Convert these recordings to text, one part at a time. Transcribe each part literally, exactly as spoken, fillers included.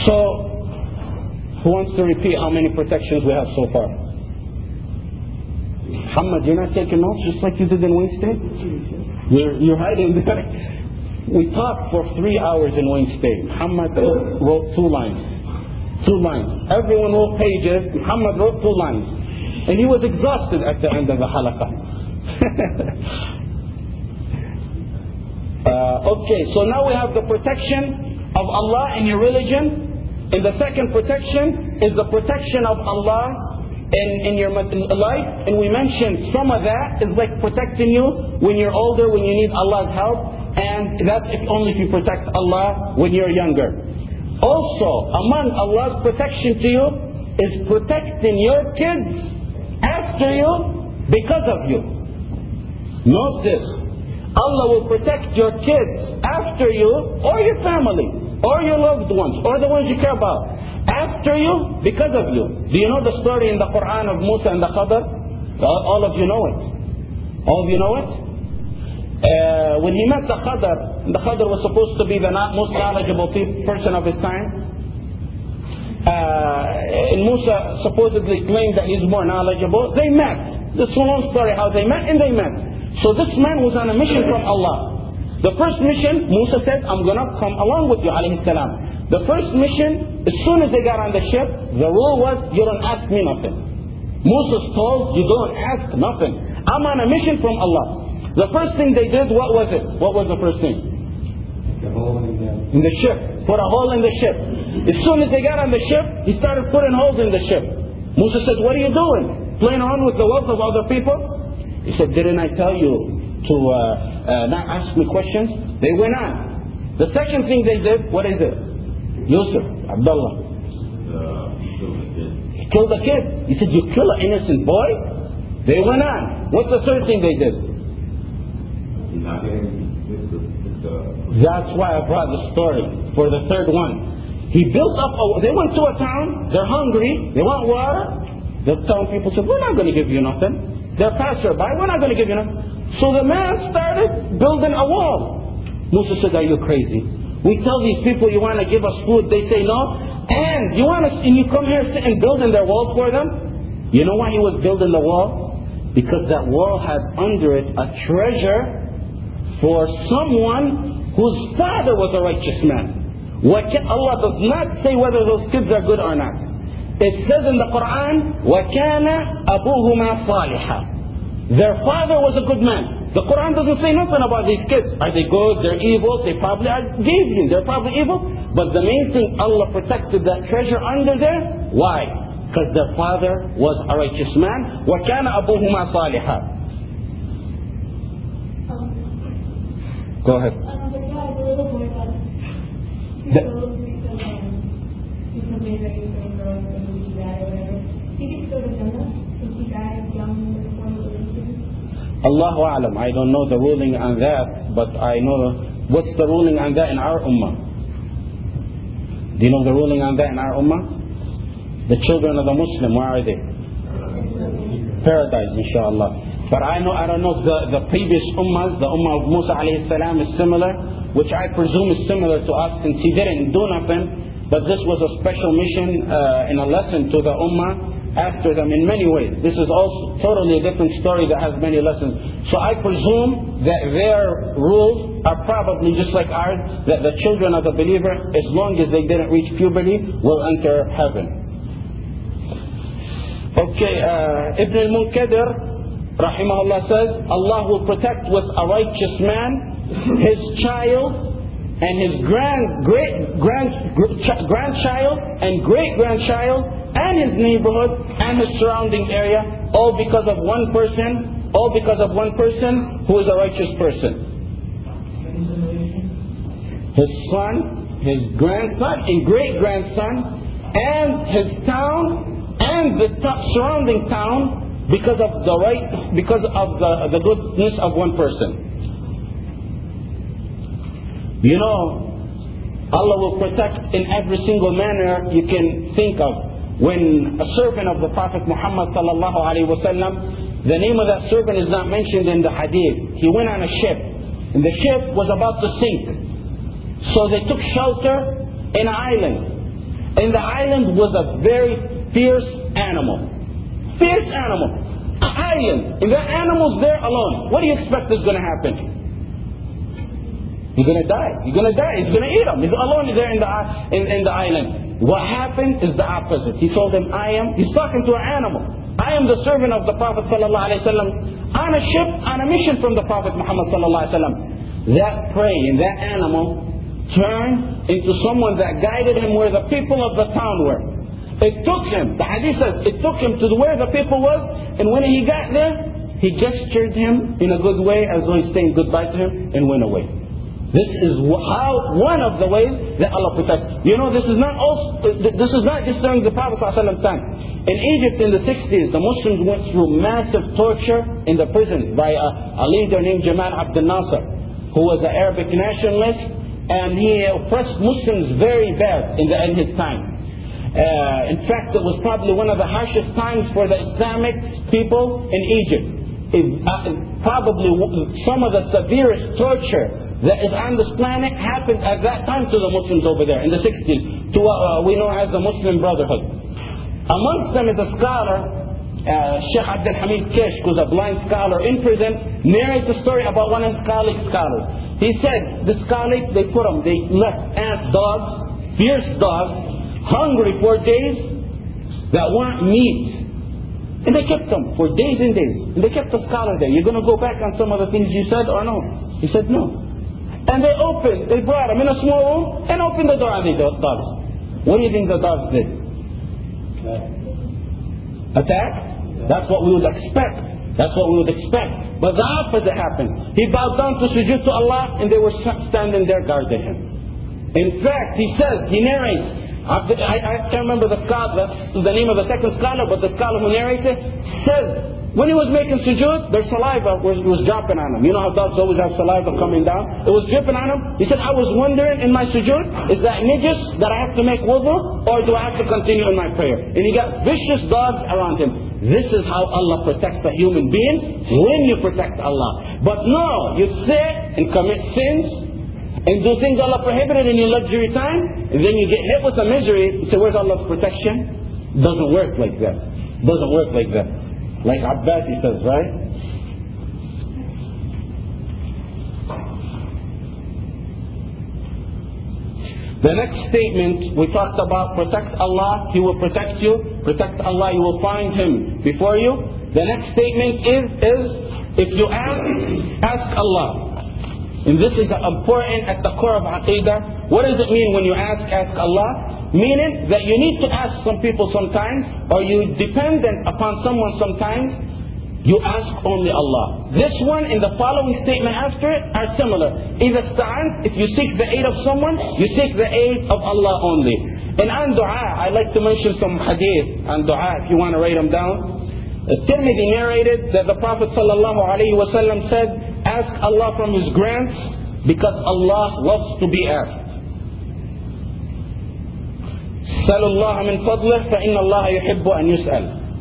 So, who wants to repeat how many protections we have so far? Muhammad, you're not taking notes just like you did in Wayne State? You're, you're hiding there. We talked for three hours in Wayne State. Muhammad wrote two lines. Two lines. Everyone wrote pages. Muhammad wrote two lines. And he was exhausted at the end of the halaqah. uh, okay, so now we have the protection of Allah in your religion. And the second protection is the protection of Allah in, in your life. And we mentioned some of that is like protecting you when you're older, when you need Allah's help. And that's if only if you protect Allah when you're younger. Also, among Allah's protection to you is protecting your kids after you because of you. Note this. Allah will protect your kids after you or your family or your loved ones or the ones you care about after you because of you. Do you know the story in the Quran of Musa and the Khadr? All of you know it. All of you know it? Uh, when he met the Khadr, the Khadr was supposed to be the most knowledgeable person of his time. Uh, and Musa supposedly claimed that he's more knowledgeable. They met. This is a long story how they met, and they met. So this man was on a mission from Allah. The first mission, Musa said, I'm going to come along with you, alayhi salam. The first mission, as soon as they got on the ship, the rule was, you don't ask me nothing. Moses told, you don't ask nothing. I'm on a mission from Allah. The first thing they did, what was it? What was the first thing? The hole in the... In the ship. Put a hole in the ship. As soon as they got on the ship, he started putting holes in the ship. Musa said, what are you doing? Playing around with the wealth of other people? He said, didn't I tell you to uh, uh, not ask me questions? They went on. The second thing they did, what is it? Yusuf, Abdullah. Uh, he killed a kid. He said, you kill an innocent boy? They went on. What's the third thing they did? That's why I brought the story for the third one. He built up, a, they went to a town, they're hungry, they want water. The town people said, we're not going to give you nothing. They're passerby, we're not going to give you nothing. So the man started building a wall. Musa said, are you crazy? We tell these people you want to give us food, they say no. And you want us, and you come here and building their walls for them? You know why he was building the wall? Because that wall had under it a treasure for someone whose father was a righteous man. Allah does not say whether those kids are good or not. It says in the Quran, وَكَانَ أَبُوهُمَا صَالِحًا. Their father was a good man. The Quran doesn't say nothing about these kids. Are they good? They're evil? They probably are deviant. They're probably evil. But the main thing, Allah protected that treasure under there. Why? Because their father was a righteous man. وَكَانَ أَبُوهُمَا صَالِحًا. Go ahead. The, Allahu A'lam. I don't know the ruling on that, but I know what's the ruling on that in our ummah. Do you know the ruling on that in our ummah? The children of the Muslim, where are they? Paradise, inshallah. But I know I don't know the, the previous ummahs, the ummah of Musa alayhi salam is similar, which I presume is similar to us since he didn't do nothing, but this was a special mission uh, and a lesson to the ummah after them in many ways. This is also totally a different story that has many lessons. So I presume that their rules are probably just like ours, that the children of the believer, as long as they didn't reach puberty, will enter heaven. Okay, uh, Ibn al-Munkadir, rahimahullah, says, Allah will protect with a righteous man his child and his grand, great, grand, grandchild and great grandchild and his neighborhood and his surrounding area, all because of one person, all because of one person who is a righteous person. His son, his grandson and great grandson, and his town and the t- surrounding town because of the right, because of the, the goodness of one person. You know, Allah will protect in every single manner you can think of. When a servant of the Prophet Muhammad sallallahu alaihi wasallam, the name of that servant is not mentioned in the hadith. He went on a ship, and the ship was about to sink. So they took shelter in an island. in the island was a very fierce animal. Fierce animal. An island. And the animal's there alone. What do you expect is going to happen? He's going to die. He's going to die. He's going to eat him. He's alone there in the, in, in the island. What happened is the opposite. He told him, I am, he's talking to an animal. I am the servant of the Prophet ﷺ on a ship, on a mission from the Prophet Muhammad ﷺ. That prey and that animal turned into someone that guided him where the people of the town were. It took him, the hadith says, it took him to where the people was, and when he got there, he gestured him in a good way as though he's saying goodbye to him and went away. This is how one of the ways that Allah protects. You know, this is not also, this is not just during the Prophet ﷺ time. In Egypt in the sixties, the Muslims went through massive torture in the prisons by a, a leader named Jamal Abdel Nasser, who was an Arabic nationalist, and he oppressed Muslims very bad in, the, in his time. Uh, in fact, it was probably one of the harshest times for the Islamic people in Egypt. It, uh, probably some of the severest torture that is on this planet happened at that time to the Muslims over there in the sixties, to what uh, we know as the Muslim Brotherhood. Amongst them is a scholar, uh, Sheikh Abdul Hamid Kesh, who's a blind scholar in prison, narrates a story about one of his colleague scholars. He said, this colleague, they put them, they left ant dogs, fierce dogs, hungry for days, that want meat. And they kept them for days and days. And they kept the scholar there. You're going to go back on some of the things you said or no? He said no. And they opened, they brought him in a small room and opened the door on the dogs. What do you think the dogs did? Attack? That's what we would expect. That's what we would expect. But the opposite happened. He bowed down to sujood to Allah and they were standing there guarding him. In fact, he says, he narrates, I, I can't remember the scholar, the name of the second scholar, but the scholar who narrated says, when he was making sujood, their saliva was, was dropping on him. You know how dogs always have saliva coming down? It was dripping on him. He said, I was wondering in my sujood, is that najis that I have to make wudu, or do I have to continue in my prayer? And he got vicious dogs around him. This is how Allah protects a human being when you protect Allah. But no, you sit and commit sins and do things Allah prohibited in your luxury time, and then you get hit with a misery. You say, where's Allah's protection? Doesn't work like that. Doesn't work like that. Like Abbas, he says, right? The next statement, we talked about protect Allah, He will protect you. Protect Allah, you will find Him before you. The next statement is, is if you ask, ask Allah. And this is important at the core of Aqidah. What does it mean when you ask, ask Allah? Meaning that you need to ask some people sometimes, or you're dependent upon someone sometimes, you ask only Allah. This one and the following statement after it are similar. Either sta'ant, if you seek the aid of someone, you seek the aid of Allah only. And on dua, I like to mention some hadith on dua if you want to write them down. Tirmidhi narrated that the Prophet sallallahu alaihi wasallam said, ask Allah from His grants because Allah loves to be asked. سَلُ اللَّهَ مِنْ فَضْلِهِ فَإِنَّ اللَّهَ يُحِبُّ أَنْ يُسْأَلَ.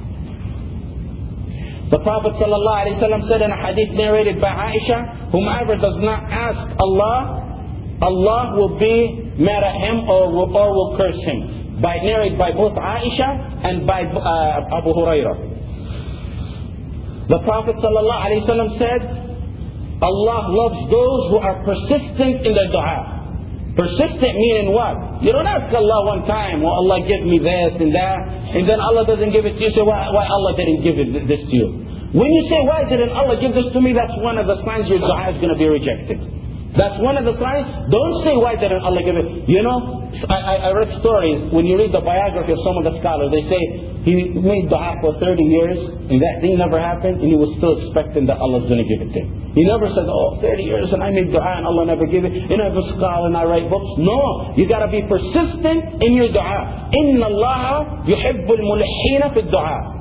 The Prophet sallallahu alaihi wasallam said in a hadith narrated by Aisha, whomever does not ask Allah, Allah will be mad at him or will, or will curse him. By narrated by both Aisha and by uh, Abu Hurairah. The Prophet sallallahu alaihi wasallam said, Allah loves those who are persistent in their dua. Persistent meaning what? You don't ask Allah one time, well Allah give me this and that, and then Allah doesn't give it to you. You say, why, why Allah didn't give it, this to you? When you say, why didn't Allah give this to me? That's one of the signs your dua is going to be rejected. That's one of the signs. Don't say, why didn't Allah give it? You know, I, I read stories, when you read the biography of some of the scholars, they say, he made dua for thirty years, and that thing never happened, and he was still expecting that Allah's going to give it to him. He never said, oh, thirty years, and I made dua, and Allah never gave it. And I'm a scholar, and I write books. No, you got to be persistent in your dua. إِنَّ اللَّهَ يُحِبُّ الْمُلِحِّينَ فِي الدُّعَاءِ.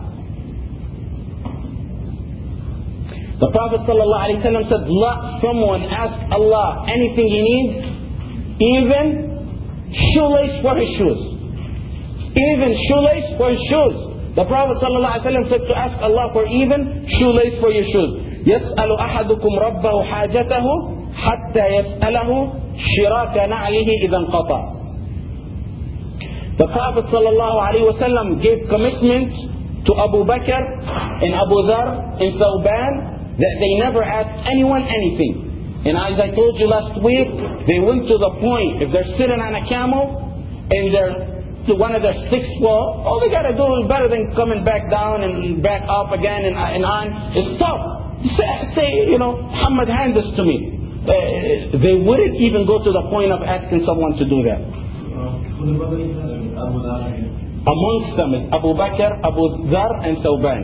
The Prophet ﷺ said, let someone ask Allah anything he needs, even shoelace for his shoes. Even shoelace for his shoes. The Prophet ﷺ said to ask Allah for even shoelace for your shoes. يَسْأَلُ أَحَدُكُمْ رَبَّهُ حَاجَتَهُ حَتَّى يَسْأَلَهُ شِرَاكَ نَعْلِهِ إِذَا انْقَطَعَ. The Prophet ﷺ gave commitment to Abu Bakr and Abu Dhar and Thawban that they never asked anyone anything. And as I told you last week, they went to the point, if they're sitting on a camel and they're to one of their sticks fall, all they got to do is better than coming back down and back up again and, and on. It's tough. Say, say, you know, Muhammad, hand this to me. Uh, they wouldn't even go to the point of asking someone to do that. Amongst them is Abu Bakr, Abu Dhar and Thawban.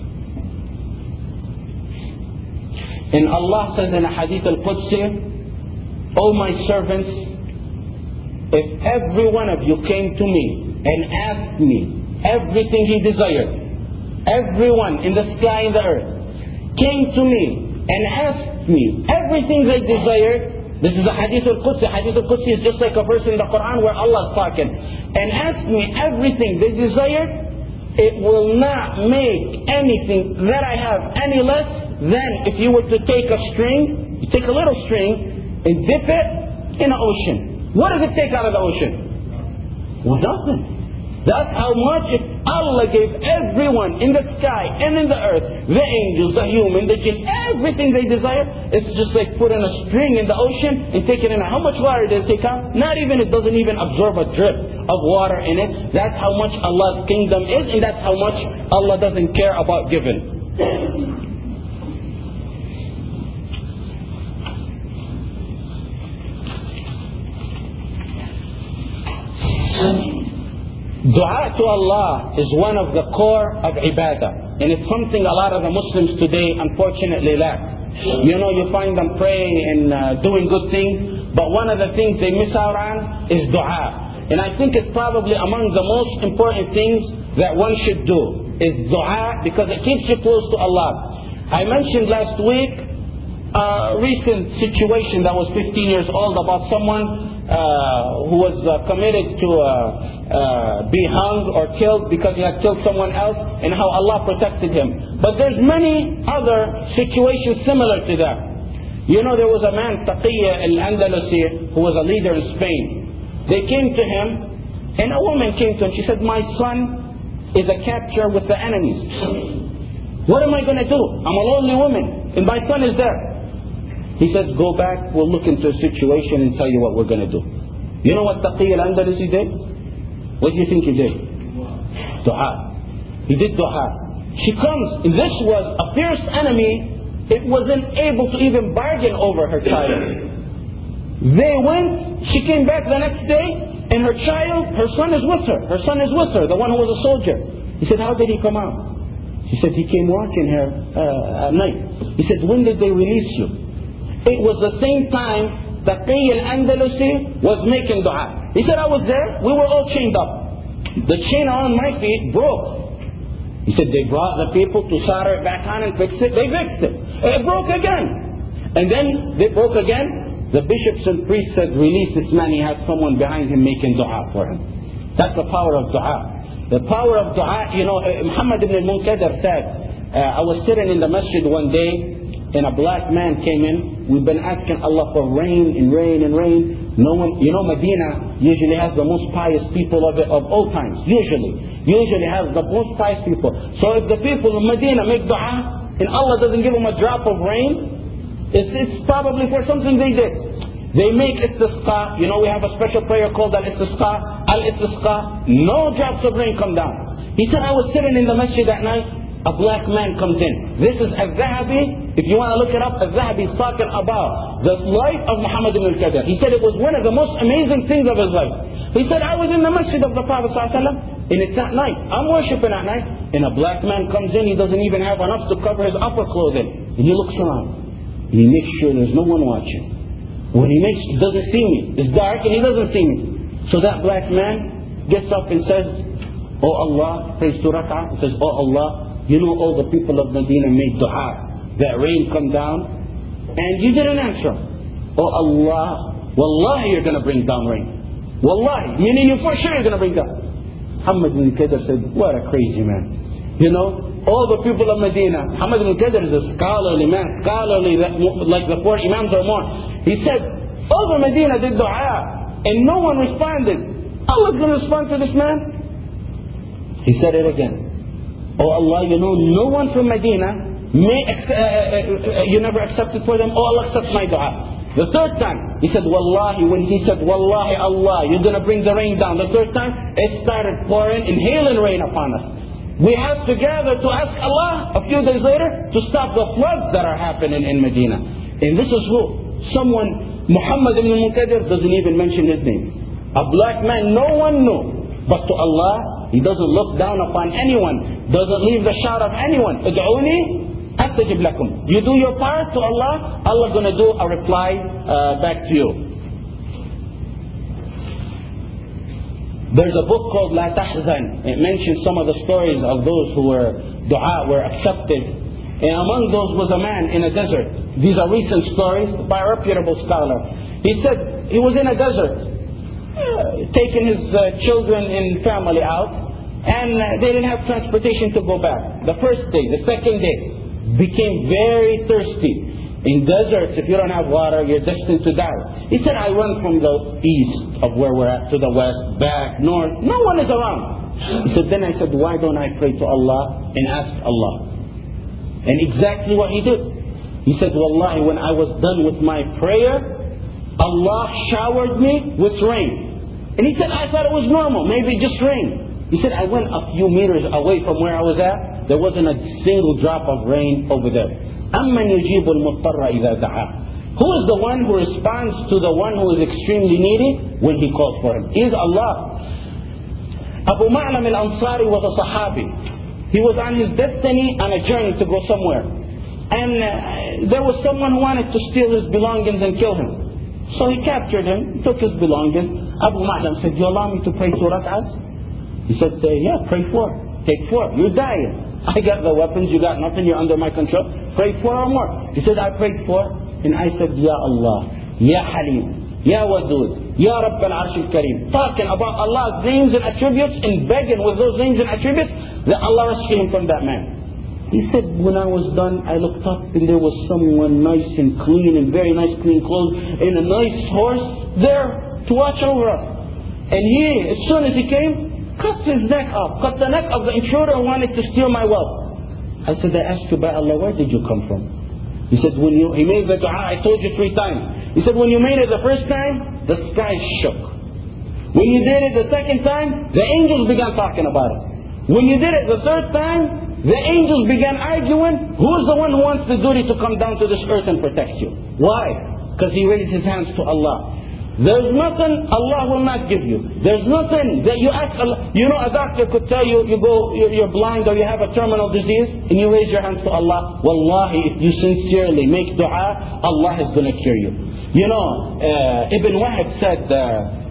And Allah says in a hadith al-Qudsi, O my servants, if every one of you came to me and asked me everything he desired, everyone in the sky and the earth came to me and asked me everything they desired, this is a hadith al-Qudsi. Hadith al-Qudsi is just like a verse in the Quran where Allah is talking, and asked me everything they desired, it will not make anything that I have any less than if you were to take a string, you take a little string and dip it in an ocean. What does it take out of the ocean? Well, nothing. That's how much if Allah gave everyone in the sky and in the earth, the angels, the human, the jinn, everything they desire, it's just like putting a string in the ocean and taking it out. How much water does it take out? Not even, it doesn't even absorb a drip of water in it. That's how much Allah's kingdom is, and that's how much Allah doesn't care about giving. Dua to Allah is one of the core of ibadah, and it's something a lot of the Muslims today unfortunately lack. You know, you find them praying and uh, doing good things, but one of the things they miss out on is dua. And I think it's probably among the most important things that one should do is dua, because it keeps you close to Allah. I mentioned last week a recent situation that was fifteen years old about someone Uh, who was uh, committed to uh, uh, be hung or killed because he had killed someone else, and how Allah protected him. But there's many other situations similar to that. You know, there was a man, Taqiyya al-Andalusi, who was a leader in Spain. They came to him, and a woman came to him. She said, my son is a capture with the enemies. What am I going to do? I'm a lonely woman, and my son is there. He says, go back, we'll look into the situation and tell you what we're going to do. You know what Taqiyya al-Andalusi did? What do you think he did? Dua. He did dua. She comes, and this was a fierce enemy. It wasn't able to even bargain over her child. They went, she came back the next day, and her child, her son is with her. Her son is with her, the one who was a soldier. He said, how did he come out? She said, he came watching her uh, at night. He said, when did they release you? It was the same time Taqiyya al-Andalusi was making dua. He said, I was there, we were all chained up. The chain on my feet broke. He said, they brought the people to solder it back on and fix it. They fixed it. It broke again. And then they broke again. The bishops and priests said, release this man, he has someone behind him making dua for him. That's the power of dua. The power of dua, you know, Muhammad ibn al-Munkadir said, uh, I was sitting in the masjid one day, and a black man came in. We've been asking Allah for rain and rain and rain. No one, you know, Medina usually has the most pious people of, it, of all times. Usually. Usually has the most pious people. So if the people in Medina make dua, and Allah doesn't give them a drop of rain, it's, it's probably for something they did. They make istisqa. You know, we have a special prayer called al-istisqa. Al-istisqa. No drops of rain come down. He said, I was sitting in the masjid at night. A black man comes in. This is Al-Zahabi. If you want to look it up, Al-Zahabi is talking about the life of Muhammad ibn al-Qadir. He said it was one of the most amazing things of his life. He said, I was in the masjid of the Prophet ﷺ, and it's at night. I'm worshipping at night, and a black man comes in. He doesn't even have enough to cover his upper clothing. And he looks around. He makes sure there's no one watching. When he makes, he doesn't see me. It's dark, and he doesn't see me. So that black man gets up and says, Oh Allah, prays to Rak'ah. He says, Oh Allah, you know all the people of Medina made dua that rain come down, and you didn't answer. Oh Allah, wallahi you're going to bring down rain. Wallahi, meaning you for sure you're going to bring down. Muhammad ibn Qadir said, what a crazy man. You know, all the people of Medina, Muhammad ibn Qadir is a scholarly man, scholarly like the four Imams or more. He said, all the Medina did dua, and no one responded. Allah's going to respond to this man? He said it again. Oh Allah, you know, no one from Medina may ex- uh, uh, uh, you never accepted for them. Oh Allah, accept my dua. The third time, he said, Wallahi, when he said, Wallahi Allah, you're going to bring the rain down. The third time, it started pouring in hail and rain upon us. We have to gather to ask Allah a few days later to stop the floods that are happening in Medina. And this is who? Someone, Muhammad ibn al-Munkadir doesn't even mention his name. A black man no one knew. But to Allah, He doesn't look down upon anyone. Doesn't leave the shout of anyone. Ud'uni astajib lakum. You do your part to Allah, Allah's going to do a reply uh, back to you. There's a book called La Tahzan. It mentions some of the stories of those who were dua were accepted. And among those was a man in a desert. These are recent stories by a reputable scholar. He said he was in a desert, uh, taking his uh, children and family out, and uh, they didn't have transportation to go back. The first day, the second day, became very thirsty. In deserts, if you don't have water, you're destined to die. He said, I went from the east of where we're at to the west, back, north. No one is around. He said, then I said, why don't I pray to Allah and ask Allah? And exactly what he did. He said, Wallahi, when I was done with my prayer, Allah showered me with rain. And he said, I thought it was normal, maybe just rain. He said, I went a few meters away from where I was at. There wasn't a single drop of rain over there. أَمَّنْ يُجِيبُ الْمُضْطَرَّ إِذَا دَعَاهُ. Who is the one who responds to the one who is extremely needy when he calls for him? Is Allah. Abu Ma'lam al-Ansari was a Sahabi. He was on his destiny on a journey to go somewhere. And uh, there was someone who wanted to steal his belongings and kill him. So he captured him, took his belongings. Abu Ma'lam said, you allow me to pray two rak'ahs? He said, uh, yeah, pray four. Take four. You're dying. I got the weapons, you got nothing, you're under my control. Pray four or more. He said, I prayed four. And I said, Ya Allah, Ya Halim, Ya Wadud, Ya Rabb al-Arsh al-Kareem. Talking about Allah's names and attributes and begging with those names and attributes that Allah rescue him from that man. He said, when I was done, I looked up and there was someone nice and clean and very nice clean clothes and a nice horse there to watch over us. And he, as soon as he came, cut his neck off, cut the neck of the intruder who wanted to steal my wealth. I said, I asked you by Allah, where did you come from? He said, when you, he made the dua, I told you three times. He said, when you made it the first time, the sky shook. When you did it the second time, the angels began talking about it. When you did it the third time, the angels began arguing, who's the one who wants the duty to come down to this earth and protect you? Why? Because he raised his hands to Allah. There's nothing Allah will not give you. There's nothing that you ask Allah. You know, a doctor could tell you, you go, you're blind or you have a terminal disease, and you raise your hands to Allah. Wallahi, if you sincerely make dua, Allah is going to cure you. You know, uh, Ibn Wahab said, uh,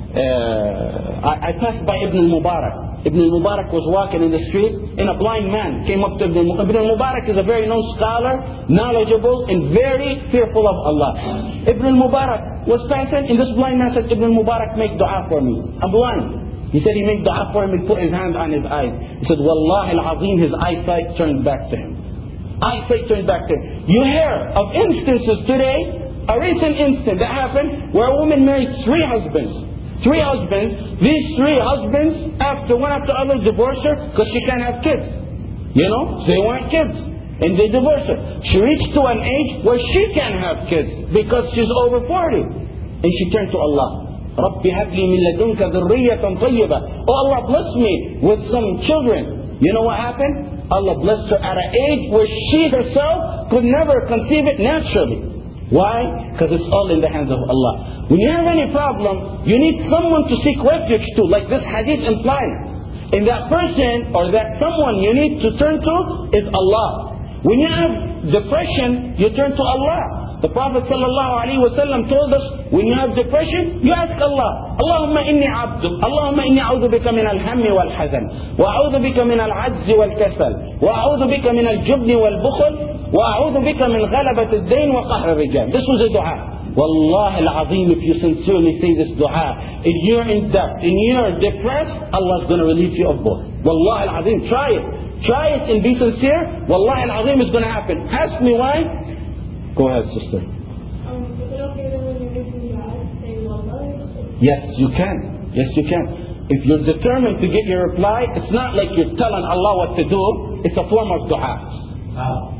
uh, I, I passed by Ibn al-Mubarak. Ibn al-Mubarak was walking in the street, and a blind man came up to Ibn al-Mubarak. Ibn al-Mubarak is a very known scholar, knowledgeable, and very fearful of Allah. Ibn al-Mubarak was passing, and this blind man said, Ibn al-Mubarak, make dua for me. I'm blind. He said he made dua for him and put his hand on his eyes. He said, Wallahi al-Azim, his eyesight turned back to him. Eyesight turned back to him. You hear of instances today, a recent instance that happened, where a woman married three husbands. Three husbands. These three husbands, after one after other, divorce her because she can't have kids. You know, they want kids. And they divorce her. She reached to an age where she can't have kids because she's over forty. And she turned to Allah. رَبِّ هَبْ لِي مِن لَدُنْكَ ذُرِّيَّةً طَيِّبَةً. Oh Allah, bless me with some children. You know what happened? Allah blessed her at an age where she herself could never conceive it naturally. Why? Because it's all in the hands of Allah. When you have any problem, you need someone to seek refuge to, like this hadith implies. And that person or that someone you need to turn to is Allah. When you have depression, you turn to Allah. The Prophet ﷺ told us, when you have depression, you ask Allah. Allahumma inni abduk. Allahumma inni a'udhu bika min al-hammi wal-hazan. Wa a'udhu bika min al-'ajzi wal-kasal. Wa a'udhu bika min al-jubni wal-bukhul. Wa a'udhu bika min ghalabat al-dayn wa qahr al-rijal. This was a dua. Wallahi al-azim, if you sincerely say this dua, if you're in debt, and you're depressed, Allah's going to relieve you of both. Wallahi al-azim, try it. Try it and be sincere. Wallahi al-azim, it's going to happen. Ask me why. Go ahead, sister. Um, is it okay that when you're making dua, say wallah? Yes, you can. Yes, you can. if you're determined to get your reply, it's not like you're telling Allah what to do. It's a form of dua. How?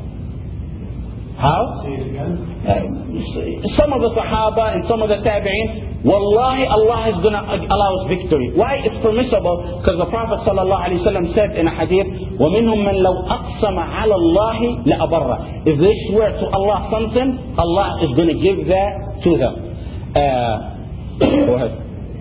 How? Say it again. Uh, some of the Sahaba and some of the Tabi'in, Wallahi, Allah is going to allow us victory. Why? It's permissible. Because the Prophet ﷺ said in a hadith, وَمِنْهُمْ مَنْ لَوْ أَقْسَمَ عَلَى اللَّهِ لَأَبَرَّ. If they swear to Allah something, Allah is going to give that to them. Uh, go ahead.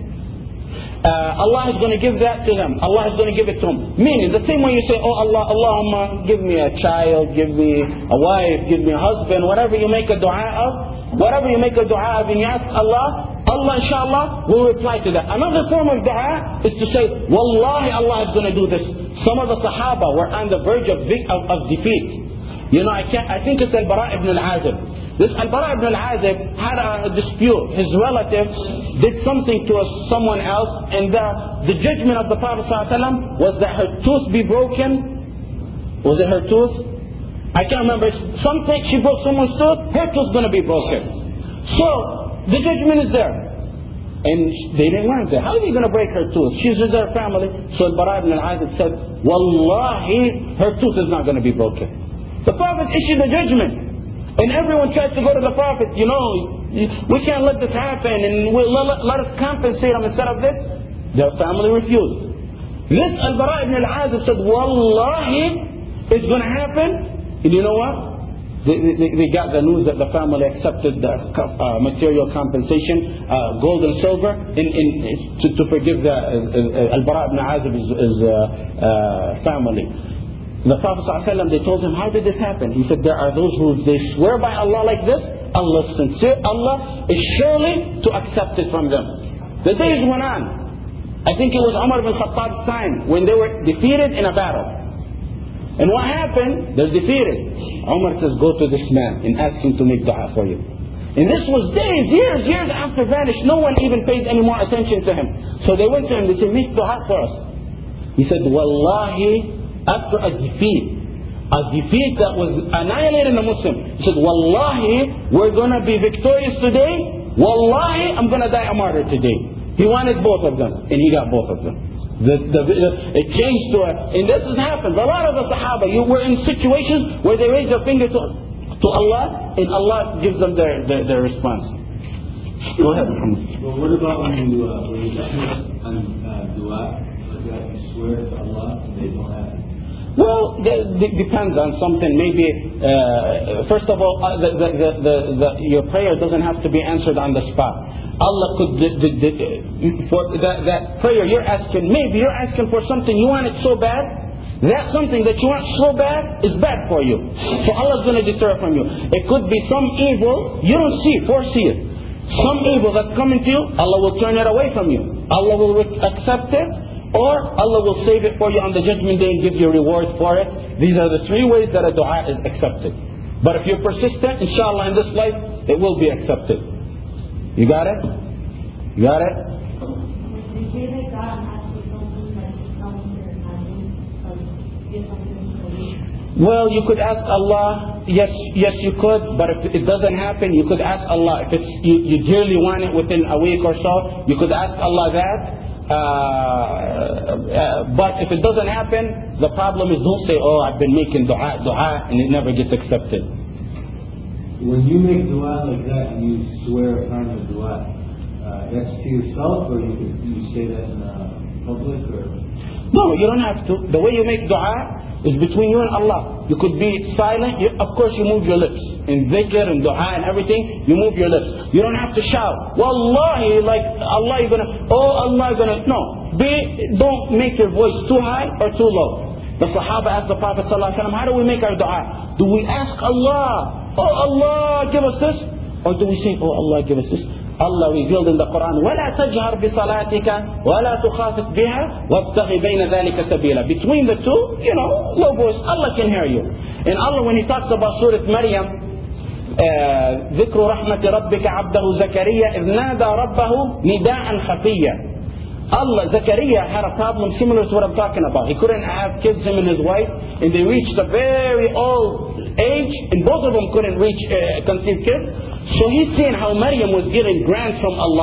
Uh, Allah is going to give that to them. Allah is going to give it to them. Meaning, the same way you say, oh Allah, Allahumma, give me a child, give me a wife, give me a husband, whatever you make a dua of, whatever you make a dua of and you ask Allah, Allah inshallah will reply to that. Another form of dua is to say, Wallahi, Allah is going to do this. Some of the Sahaba were on the verge of, of, of defeat. You know, I can't, I think it's Al-Bara ibn al-Azib. This Al-Bara ibn al-Azib had a dispute. His relative did something to someone else, and the, the judgment of the Prophet ﷺ was that her tooth be broken. Was it her tooth? I can't remember. Something, she broke someone's tooth, her tooth's going to be broken. So, the judgment is there. And they didn't want that. How are you going to break her tooth? She's with her family. So Al-Bara ibn al-Azib said, Wallahi, her tooth is not going to be broken. The Prophet issued a judgment. And everyone tried to go to the Prophet, you know, we can't let this happen, and we'll let, let us compensate them instead of this. Their family refused. This Al-Bara ibn al-Azib said, Wallahi, it's going to happen. And you know what? They, they, they got the news that the family accepted the uh, material compensation, uh, gold and silver, in, in, to, to forgive the uh, Al-Bara ibn al-Azib's uh, uh, family. The Prophet ﷺ, they told him, how did this happen? He said, there are those who, they swear by Allah like this, Allah is sincere, Allah is surely to accept it from them. The days went on. I think it was Umar ibn Khattab's time, when they were defeated in a battle. And what happened? They're defeated. Umar says, go to this man and ask him to make dua for you. And this was days, years, years after vanished. No one even paid any more attention to him. So they went to him, they said, make dua for us. He said, Wallahi, after a defeat, a defeat that was annihilating the Muslim, he said, Wallahi, we're going to be victorious today. Wallahi, I'm going to die a martyr today. He wanted both of them, and he got both of them. The, the, the, it changed to a, and this has happened. A lot of the Sahaba, you were in situations where they raise their finger to, to Allah, and Allah gives them their, their, their response. Go ahead, Muhammad. Well, what about when you, uh, when you on uh, dua, like that, you swear to Allah, and they don't happen? Well, it depends on something. Maybe, uh, first of all, uh, the, the, the, the, the, your prayer doesn't have to be answered on the spot. Allah could, the, the, the, for that, that prayer you're asking, maybe you're asking for something, you want it so bad, that something that you want so bad is bad for you. So Allah's going to deter it from you. It could be some evil, you don't see, foresee it. Some evil that's coming to you, Allah will turn it away from you. Allah will accept it, or Allah will save it for you on the judgment day and give you a reward for it. These are the three ways that a dua is accepted. But if you're persistent, inshallah, in this life, it will be accepted. You got it? You got it? Well, you could ask Allah, yes, yes you could, but if it doesn't happen, you could ask Allah. If it's you, you dearly want it within a week or so, you could ask Allah that. Uh, uh, but if it doesn't happen, the problem is don't say, oh, I've been making dua, dua, and it never gets accepted. When you make dua like that and you swear upon the dua, uh, that's to yourself, or you could you say that in uh, public, or? No, you don't have to. The way you make dua is between you and Allah. You could be silent. You, of course, you move your lips. In dhikr and dua and everything, you move your lips. You don't have to shout. Wallahi, like Allah, you're gonna, oh Allah, you're gonna. No, be, don't make your voice too high or too low. The Sahaba asked the Prophet ﷺ, how do we make our dua? Do we ask Allah, oh Allah, give us this? Or do we say, oh Allah, give us this? Allah revealed in the Quran, وَلَا تَجْهَرْ بِصَلَاتِكَ وَلَا تُخَافِتْ بِهَا وَابْتَغِ بَيْنَ ذَلِكَ سَبِيلًا. Between the two, you know, low voice, Allah can hear you. And Allah, when He talks about Surah Maryam, ذِكْرُ رَحْمَةِ رَبِّكَ عَبْدَهُ زَكَرِيَّا إِذْ نَادَى رَبَّهُ نِدَاءً خَفِيًّا. Allah, Zakaria had a problem similar to what I'm talking about. He couldn't have kids, him and his wife, and they reached a very old age, and both of them couldn't reach uh, conceive kids. So he's seeing how Maryam was getting grants from Allah.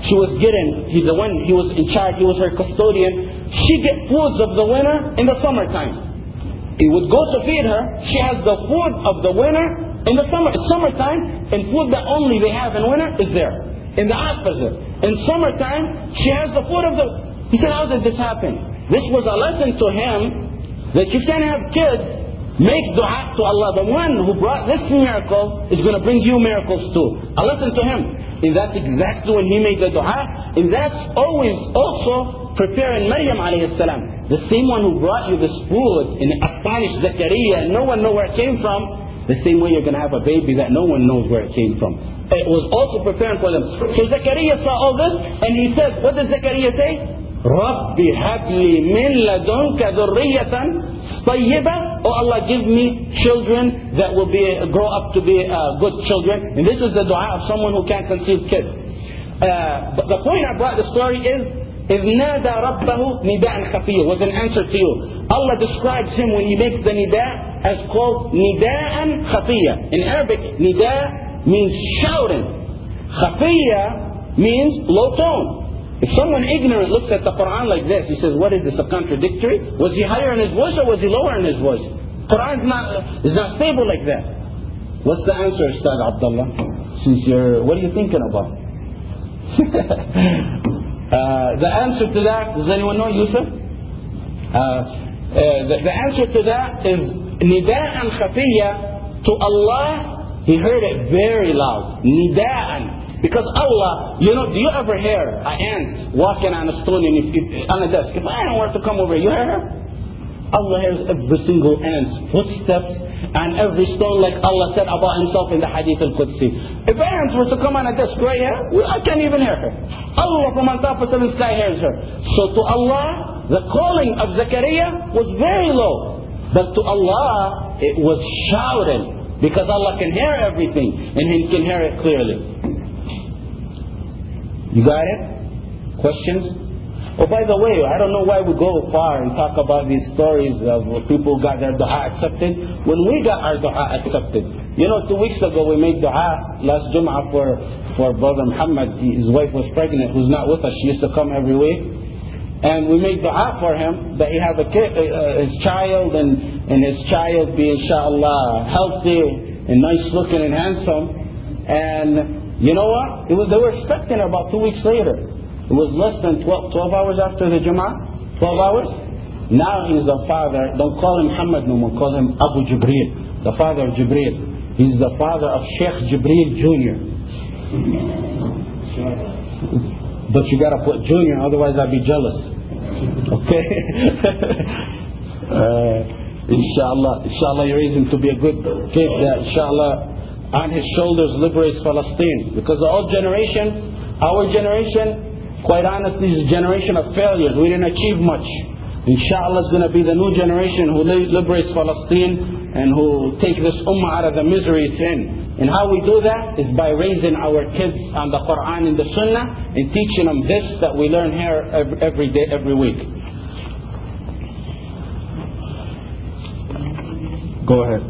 she was getting, he's the one, he was in charge, he was her custodian. She get foods of the winter in the summertime. He would go to feed her. She has the food of the winter in the summer. It's summertime, and food that only they have in winter is there. In the opposite, in summertime, she has the food of the... He said, how did this happen? This was a lesson to him that you can't have kids make dua to Allah. The one who brought this miracle is going to bring you miracles too. A lesson to him. And that's exactly when he made the dua. And that's always also preparing Maryam alayhi salam. The same one who brought you this food and astonished Zakaria and no one knows where it came from. The same way you're going to have a baby that no one knows where it came from. It was also preparing for them. So Zakaria saw all this and he said, what does Zakaria say? رَبِّ هَبْ لِي مِنْ لَدُنْكَ ذُرِّيَّةً طَيِّبَةً. Oh Allah, give me children that will be grow up to be uh, good children. And this is the dua of someone who can't conceive kids. Uh, but the point I brought the story is, إِذْ نَادَى رَبَّهُ نِدَاءً خَفِيًّا was an answer to you. Allah describes him when he makes the nida as called nida'an khafiyya. In Arabic, nida means shouting. Khafiyya means low tone. If someone ignorant looks at the Quran like this, he says, what is this, a contradictory? Was he higher in his voice or was he lower in his voice? Quran is not, is not stable like that. What's the answer, Ustad Abdullah? Since you're, what are you thinking about? uh, the answer to that, does anyone know, Yusuf? Uh, uh, the, the answer to that is nida'an khafiyya. To Allah, He heard it very loud. Nida'an. Because Allah, you know, do you ever hear an ant walking on a stone and if, if, on a desk? If I don't want to come over, you hear her? Allah hears every single ant's footsteps and every stone, like Allah said about Himself in the Hadith al-Qudsi. If ants were to come on a desk right here, well, I can't even hear her. Allah from on top of the sky hears her. So to Allah, the calling of Zakaria was very low. But to Allah, it was shouted. Because Allah can hear everything and He can hear it clearly. You got it? Questions? Oh, by the way, I don't know why we go far and talk about these stories of people who got their dua accepted. When we got our dua accepted, you know, two weeks ago we made dua last Jum'ah for, for Brother Muhammad. His wife was pregnant, who's not with us. She used to come every week. And we made dua for him that he have a kid, uh, his child, and, and his child be, inshallah, healthy and nice looking and handsome. And you know what? It was, they were expecting about two weeks later. It was less than twelve, twelve hours after the Jum'ah. twelve hours. Now he's the father. Don't call him Muhammad no more. Call him Abu Jibreel. The father of Jibreel. He's the father of Sheikh Jibreel Junior But you gotta put Junior, otherwise I'll be jealous. Okay? uh, inshallah. Inshallah you raise him to be a good kid. That inshallah on his shoulders liberates Palestine. Because the old generation, our generation, quite honestly, is a generation of failures. We didn't achieve much. Inshallah is going to be the new generation who liberates Palestine and who take this ummah out of the misery it's in. And how we do that is by raising our kids on the Quran and the Sunnah and teaching them this that we learn here every, every day, every week. Go ahead.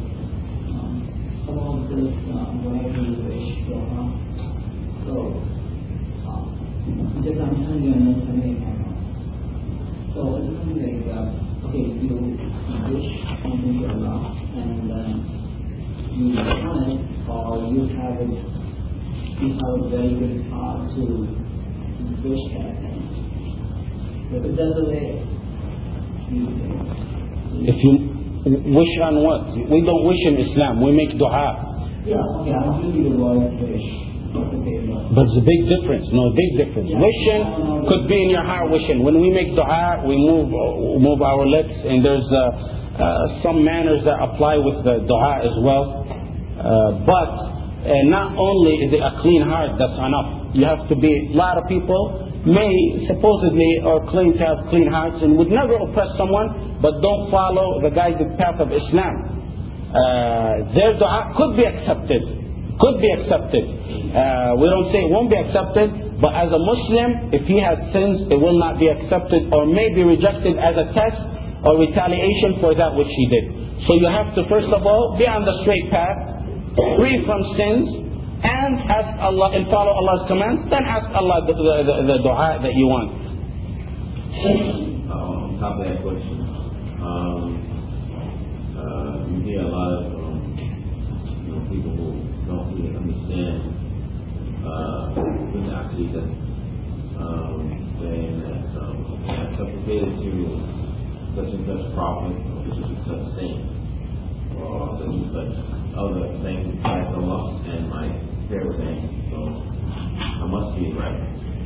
Just understand your understanding. So it's something like, uh, okay, you wish something to Allah and uh, you want it, or you have it, you have a very good heart to wish that thing. But if that's the way you If you wish on what? We don't wish in Islam, we make dua. Yeah, okay, I'm giving you the word wish. But there's a big difference. No, big difference. Wishing could be in your heart wishing. When we make dua, we move move our lips, and there's uh, uh, some manners that apply with the dua as well. Uh, but uh, not only is it a clean heart, that's enough. You have to be, a lot of people may supposedly or claim to have clean hearts and would never oppress someone, but don't follow the guided path of Islam. Uh, their dua could be accepted. Could be accepted. Uh, we don't say it won't be accepted, but as a Muslim, if he has sins, it will not be accepted or may be rejected as a test or retaliation for that which he did. So you have to first of all be on the straight path, free from sins, and ask Allah and follow Allah's commands, then ask Allah the, the, the, the dua that you want. Uh, on top of that question, um, uh, you hear a lot of um, you know, people who don't really understand uh, the Aqidah, um, saying that um, I supplicated to such and such prophet, or such and such saint, or such and such other things besides Allah, and my prayer was answered. So I must be right.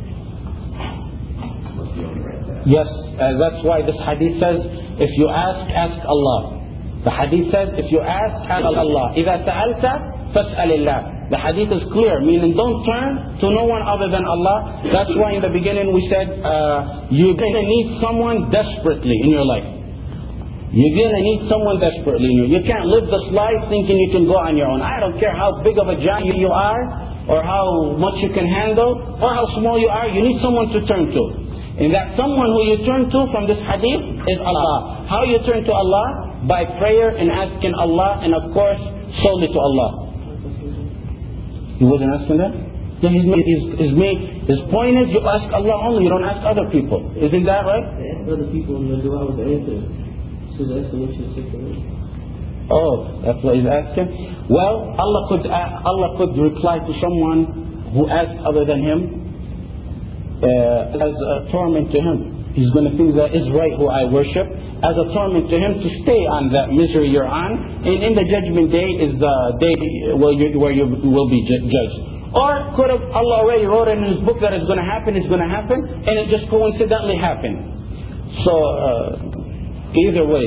I must be on the right path. Yes, uh, that's why this hadith says, if you ask, ask Allah. The hadith says, if you ask, ask Allah. إِذَا سَأَلْتَ فَاسْأَلِ اللَّهِ. The hadith is clear, meaning don't turn to no one other than Allah. That's why in the beginning we said, uh, you're going to need someone desperately in your life. You're going to need someone desperately in your life. You can't live this life thinking you can go on your own. I don't care how big of a giant you are, or how much you can handle, or how small you are, you need someone to turn to. And that someone who you turn to from this hadith is Allah. How you turn to Allah? By prayer and asking Allah, and of course, solely to Allah. You wasn't asking that? Then his, his, his, his point is, you ask Allah only, you don't ask other people. Isn't that right? Ask other people and the dua was answered. So that's the mission secret. Oh, that's what he's asking? Well, Allah could uh, Allah could reply to someone who asks other than him uh, as a torment to him. He's going to think that is right who I worship, as a torment to him to stay on that misery you're on. And in the judgment day is the day where you, where you will be ju- judged. Or could have Allah already wrote in His book that it's going to happen, it's going to happen, and it just coincidentally happened. So, uh, either way.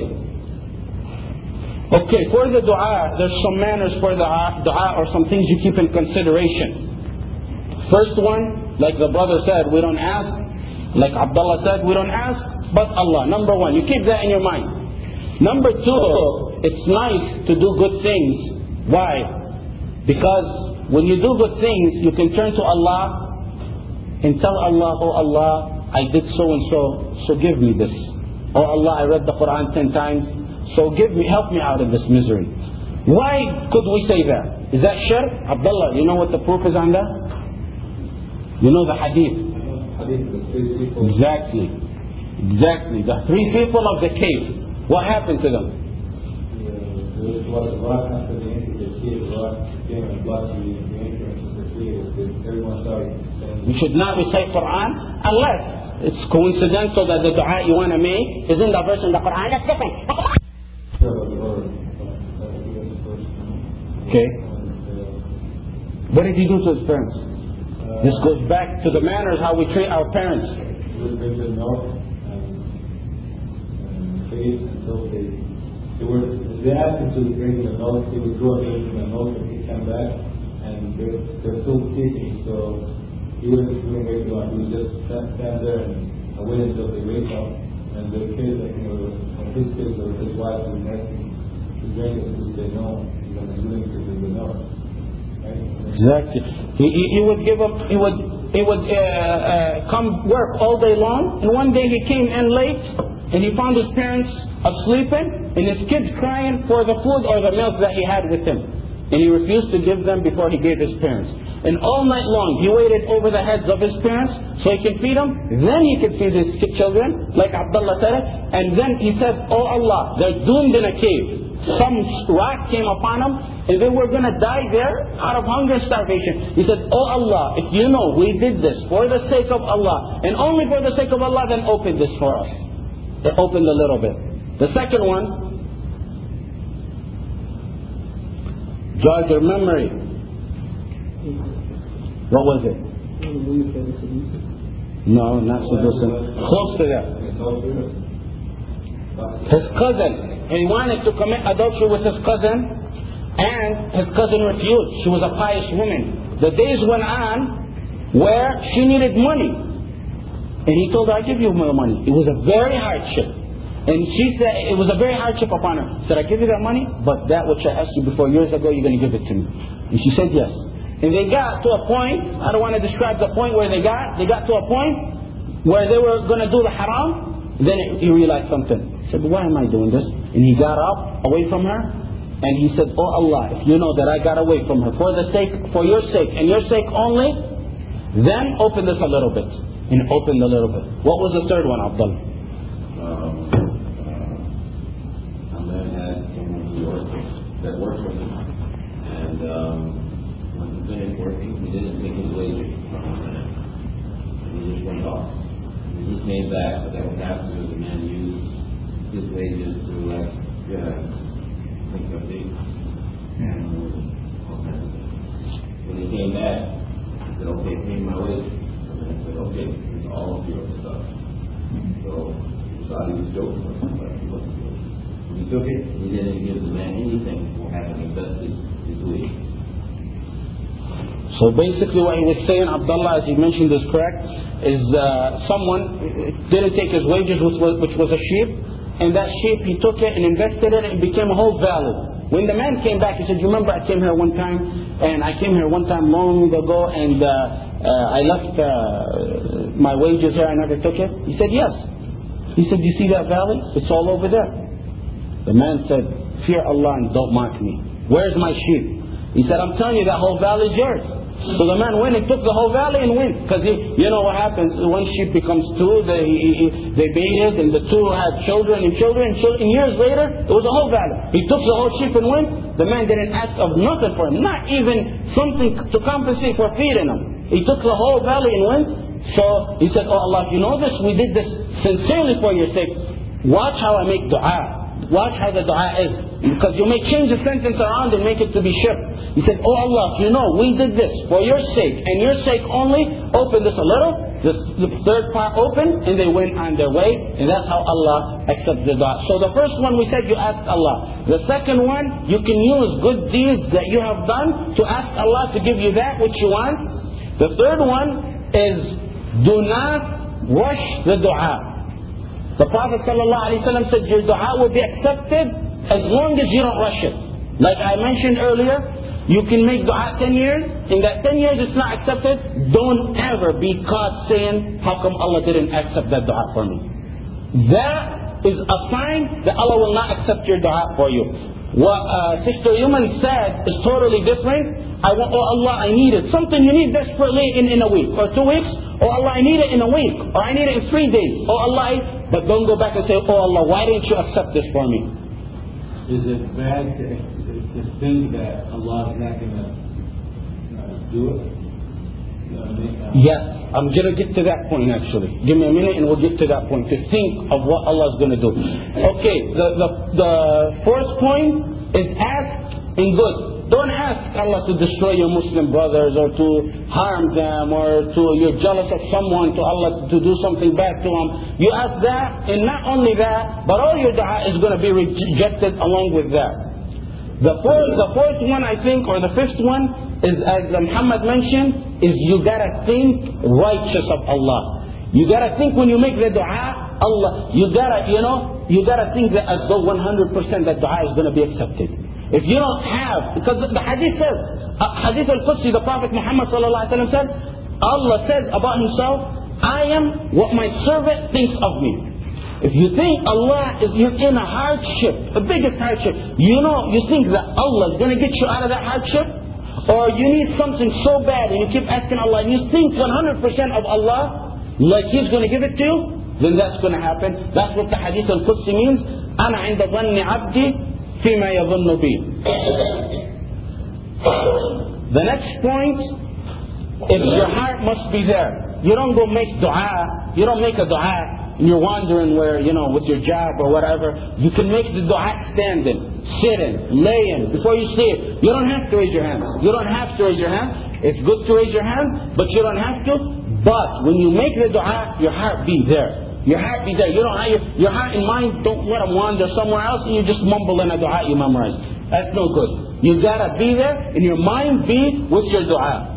Okay, for the dua, there's some manners for the dua or some things you keep in consideration. First one, like the brother said, we don't ask. Like Abdullah said, we don't ask, but Allah. Number one, you keep that in your mind. Number two, it's nice to do good things. Why? Because when you do good things, you can turn to Allah and tell Allah, oh Allah, I did so and so, so give me this. Oh Allah, I read the Quran ten times, so give me, help me out of this misery. Why could we say that? Is that shirk? Abdullah, you know what the proof is on that? You know the hadith. Exactly. Exactly. The three people of the cave. What happened to them? You should not recite Quran unless it's coincidental that the dua you want to make is in the verse in the Quran. That's different. Okay. What did he do to his parents? This goes back to the manners how we treat our parents. They were, they asked him to drink the milk, he would go and drink the milk and he'd come back and they're, they're still kicking, so he wouldn't drink it, he would just stand, stand there and wait until they wake up, and the kids, like, you know, his kids or his wife would next to drink it, and say no, he's going to drink because they would know. Right? Exactly. He, he, he would give up, he would, he would uh, uh, come work all day long, and one day he came in late, and he found his parents asleep and his kids crying for the food or the milk that he had with him. And he refused to give them before he gave his parents. And all night long he waited over the heads of his parents so he could feed them. Then he could feed his children, like Abdullah said it. And then he said, oh Allah, they're doomed in a cave. Some rock came upon them and they were going to die there out of hunger and starvation. He said, oh Allah, if you know we did this for the sake of Allah and only for the sake of Allah, then open this for us. They opened a little bit. The second one, jog your memory. What was it? No, not seducing. Close to that. His cousin. He wanted to commit adultery with his cousin, and his cousin refused. She was a pious woman. The days went on where she needed money. And he told her, I give you my money. It was a very hardship. And she said, it was a very hardship upon her. She said, I give you that money, but that which I asked you before years ago, you're going to give it to me. And she said, yes. And they got to a point, I don't want to describe the point where they got, they got to a point where they were going to do the haram. Then he realized something. He said, why am I doing this? And he got up away from her. And he said, oh Allah, if you know that I got away from her for the sake, for your sake and your sake only, then open this a little bit. And opened a little bit. What was the third one, Abdullah? Um, uh, a man had someone who worked, that worked for him. And um, when he finished working, he didn't take his wages from the man. And he just went off. And he came back, but that was after the man used his wages to like, yeah, think of it. And when he came back, he said, okay, pay my wages. And I said, okay, it's all of your stuff. So he thought he was joking or something, but he wasn't joking. When he took it, he didn't give the man anything for having invested his wages. So basically what he was saying, Abdullah, as he mentioned is correct, is uh, someone didn't take his wages, which was, which was a sheep, and that sheep, he took it and invested it and it became a whole valley. When the man came back, he said, you remember I came here one time, and I came here one time long ago, and uh, uh, I left uh, my wages here, I never took it? He said, yes. He said, you see that valley? It's all over there. The man said, fear Allah and don't mock me. Where's my sheep? He said, I'm telling you, that whole valley is yours. So the man went and took the whole valley and went. Because you know what happens, one sheep becomes two, they, he, they mated, and the two had children and children and children. And years later, it was a whole valley. He took the whole sheep and went. The man didn't ask of nothing for him, not even something to compensate for feeding him. He took the whole valley and went. So he said, oh Allah, if you know this, we did this sincerely for your sake. Watch how I make dua. Watch how the dua is. Because you may change the sentence around and make it to be shirk. He said, oh Allah, you know, we did this for your sake and your sake only. Open this a little. This, the third part opened and they went on their way. And that's how Allah accepts the dua. So the first one we said you ask Allah. The second one, you can use good deeds that you have done to ask Allah to give you that which you want. The third one is do not rush the dua. The Prophet ﷺ said your dua will be accepted as long as you don't rush it. Like I mentioned earlier, you can make dua ten years. In that ten years it's not accepted. Don't ever be caught saying, how come Allah didn't accept that dua for me? That is a sign that Allah will not accept your dua for you. What uh, Sister Yuman said is totally different. I want, oh Allah, I need it. Something you need desperately in, in a week or two weeks. Oh Allah, I need it in a week. Or I need it in three days. Oh Allah, I... But don't go back and say, oh Allah, why didn't you accept this for me? Is it bad to, to think that Allah is not going to uh, do it? You know what I mean? uh, Yes, I'm going to get to that point actually. Give me a minute and we'll get to that point. To think of what Allah is going to do. Okay, the, the, the fourth point is ask in good. Don't ask Allah to destroy your Muslim brothers or to harm them or to you're jealous of someone to Allah to do something bad to them. You ask that, and not only that, but all your dua is going to be rejected along with that. The fourth, the fourth one I think, or the fifth one, is as Muhammad mentioned, is you gotta think righteous of Allah. You gotta think when you make the dua, Allah, you gotta, you know, you gotta think that as though one hundred percent that dua is going to be accepted. If you don't have, because the hadith says, uh, hadith al-Qudsi, the Prophet Muhammad sallallahu alaihi wasallam said, Allah says about himself, I am what my servant thinks of me. If you think Allah is, you're in a hardship, the biggest hardship, you know, you think that Allah is going to get you out of that hardship, or you need something so bad and you keep asking Allah, and you think one hundred percent of Allah, like He's going to give it to you, then that's going to happen. That's what the hadith al-Qudsi means. أنا عند ظن عبدي فيما يظن بي. The next point is your heart must be there. You don't go make dua. You don't make a dua and you're wandering where, you know, with your job or whatever. You can make the dua standing, sitting, laying, before you sleep. You don't have to raise your hand. You don't have to raise your hand. It's good to raise your hand, but you don't have to. But when you make the dua, your heart be there. Your heart be there. You don't have your, your heart and mind, don't let them wander somewhere else and you just mumble in a dua you memorize. That's no good. You gotta be there and your mind be with your dua.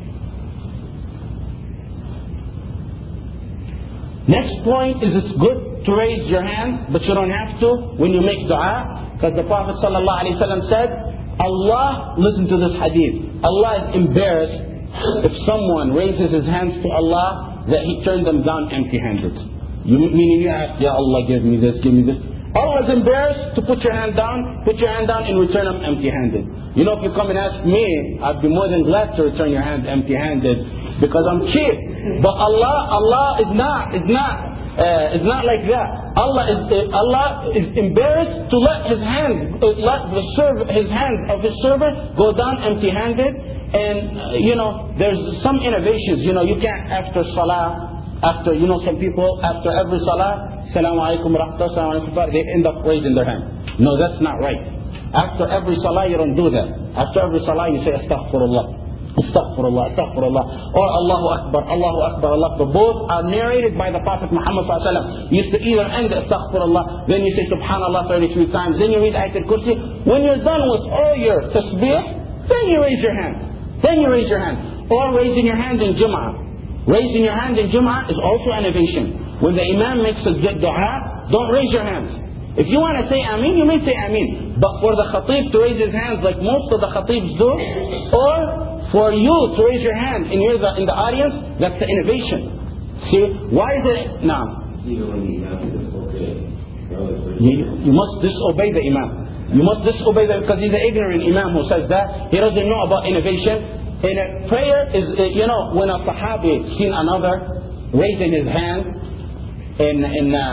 Next point is it's good to raise your hands, but you don't have to when you make dua. Because the Prophet ﷺ said, Allah, listen to this hadith, Allah is embarrassed if someone raises his hands to Allah that He turned them down empty-handed. You, meaning you ask, Ya Allah, give me this, give me this. Allah is embarrassed to put your hand down, put your hand down and return them empty-handed. You know, if you come and ask me, I'd be more than glad to return your hand empty-handed because I'm cheap. But Allah, Allah is not, is not, uh, is not like that. Allah is, uh, Allah is embarrassed to let His hand, uh, let the serv- His hand of His servant go down empty-handed. And uh, you know, there's some innovations. You know, you can't after salah. After, you know, some people, after every salah, Assalamu alaikum rahmatullah, Assalamu alaikum, they end up raising their hand. No, that's not right. After every salah, you don't do that. After every salah, you say Astaghfirullah, Astaghfirullah, Astaghfirullah, or Allahu Akbar, Allahu Akbar, Allah Akbar. Both are narrated by the Prophet Muhammad sallallahu alaihi wasallam. You used to either end Astaghfirullah, then you say Subhanallah thirty-three times, then you read Ayatul Kursi. When you're done with all your tasbih, then you raise your hand. Then you raise your hand. Or raising your hand in Jum'ah. Raising your hand in Jum'ah is also innovation. When the Imam makes a dua, don't raise your hands. If you want to say Ameen, you may say Ameen. But for the Khatib to raise his hands like most of the Khatibs do, or for you to raise your hand and you're the, in the audience, that's the innovation. See, why is it now? Even when the Imam is okay, you, you must disobey the Imam. You must disobey them because he's an ignorant Imam who says that. He doesn't know about innovation. In a prayer is, you know, when a Sahabi seen another raising his hand in in uh,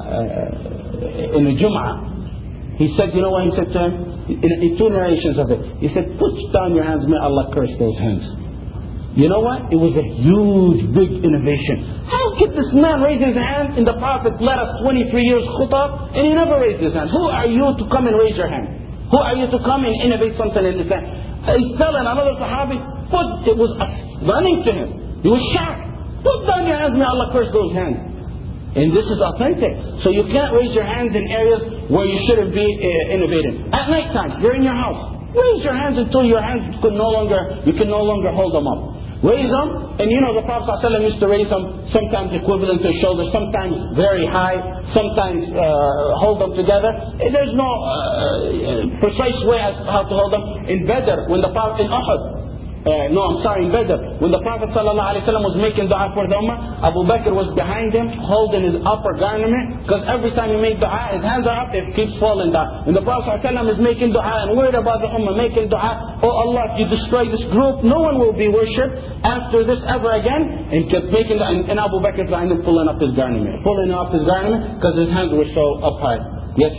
uh, in a Jum'ah, he said, you know what he said to him? In, in two narrations of it, he said, put down your hands, may Allah curse those hands. You know what? It was a huge, big innovation. How could this man raise his hand and the Prophet led us twenty-three years khutbah and he never raised his hand? Who are you to come and raise your hand? Who are you to come and innovate something in this hand? He's telling another Sahabi, put, it was running to him. He was shocked. Put down your hands, may Allah curse those hands. And this is authentic. So you can't raise your hands in areas where you shouldn't be uh, innovating. At night time, you're in your house. Raise your hands until your hands could no longer, you can no longer hold them up. Raise them, and you know the Prophet ﷺ used to raise them sometimes equivalent to shoulders, sometimes very high, sometimes uh, hold them together. There's no uh, precise way as how to hold them. In Badr, when the Prophet in Uhud, uh, no, I'm sorry, in Badr, when the Prophet ﷺ was making dua for the Ummah, Abu Bakr was behind him, holding his upper garment, because every time he made dua, his hands are up, it keeps falling down. When the Prophet ﷺ is making dua and worried about the Ummah, making dua, oh Allah, if you destroy this group, no one will be worshipped after this ever again, and kept making the, and, and Abu Bakr behind him pulling up his garment, pulling up his garment, because his hands were so up high. Yes?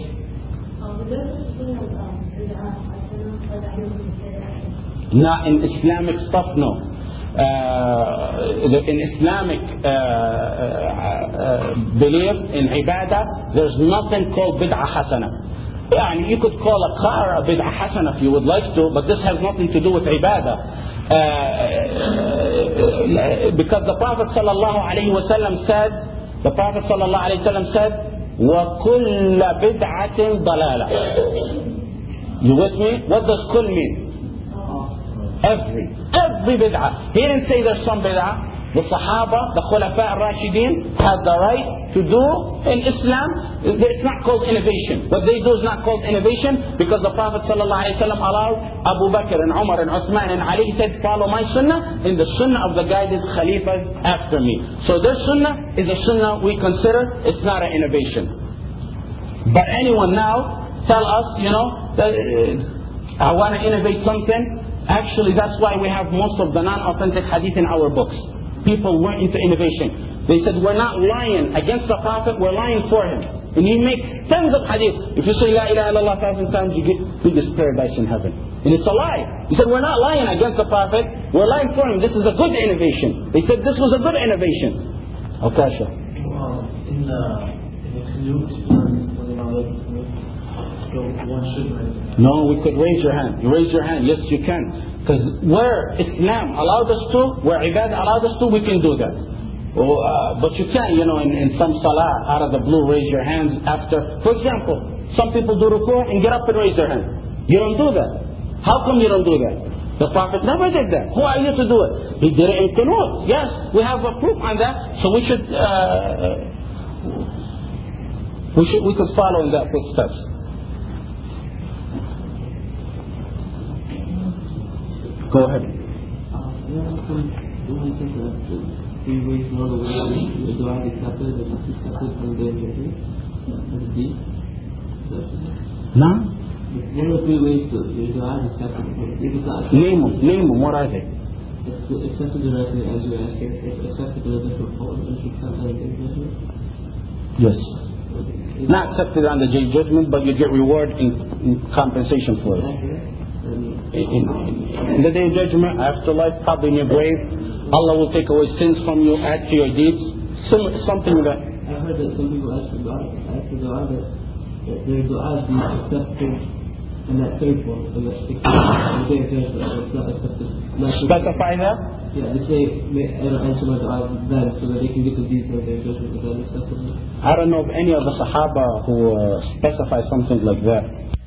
Not in Islamic stuff, no. Uh, in Islamic uh, uh, belief, in ibadah, there's nothing called bid'ah hasana. Yeah, you could call a car a bid'ah hasana if you would like to, but this has nothing to do with ibadah. Uh, because the Prophet sallallahu alaihi wasallam said, the Prophet sallallahu alaihi wasallam said, وَكُلَّ بِدْعَةٍ ضَلَالَةٍ. You with me? What does kull mean? Every, every bid'ah. He didn't say there's some bid'ah. The Sahaba, the Khulafa al-Rashidin had the right to do in Islam. It's not called innovation. What they do is not called innovation because the Prophet ﷺ allowed Abu Bakr and Umar and Uthman and Ali. He said, follow my sunnah and the sunnah of the guided Khalifas after me. So their sunnah is a sunnah we consider. It's not an innovation. But anyone now tell us, you know, that, uh, I want to innovate something. Actually, that's why we have most of the non-authentic hadith in our books. People weren't into innovation. They said, we're not lying against the Prophet, we're lying for him. And he makes tons of hadith. If you say La ilaha illallah a thousand times, you get biggest paradise in heaven. And it's a lie. He said, we're not lying against the Prophet, we're lying for him. This is a good innovation. They said this was a good innovation. Okay, sure. Well, in the in excuse for the knowledge, so one should raise their hand. No, we could raise your hand. You raise your hand, yes you can. Because where Islam allowed us to, where Ibadah allowed us to, we can do that. Well, uh, but you can't, you know, in, in some salah, out of the blue, raise your hands after. For example, some people do ruku' and get up and raise their hand. You don't do that. How come you don't do that? The Prophet never did that. Who are you to do it? He did it in Qunut. Yes, we have a proof on that. So we should, uh, we should, we could follow in that footsteps. Go ahead. Three ways more the way the dua is accepted, the is accepted from the Now? One of the three ways to your dua is accepted. If it's not Name them. Name them. What are they? it's accepted directly as you ask it. It's accepted with a different form. It's accepted on the judgment. Yes. Not accepted on the day of judgment, but you get reward in, in compensation for it. In, in, in the day of judgment, afterlife, probably in your grave, Allah will take away sins from you, add to your deeds. Some, something that. I heard that some people ask for dua, ask for dua that, that their dua be accepted in that third form, in the day of judgment. It's not accepted. Not Specify that? Yeah, they say, I don't answer my dua then, so that they can get the deeds of their judgment. Is that acceptable? I don't know of any of the Sahaba who uh, specify something like that.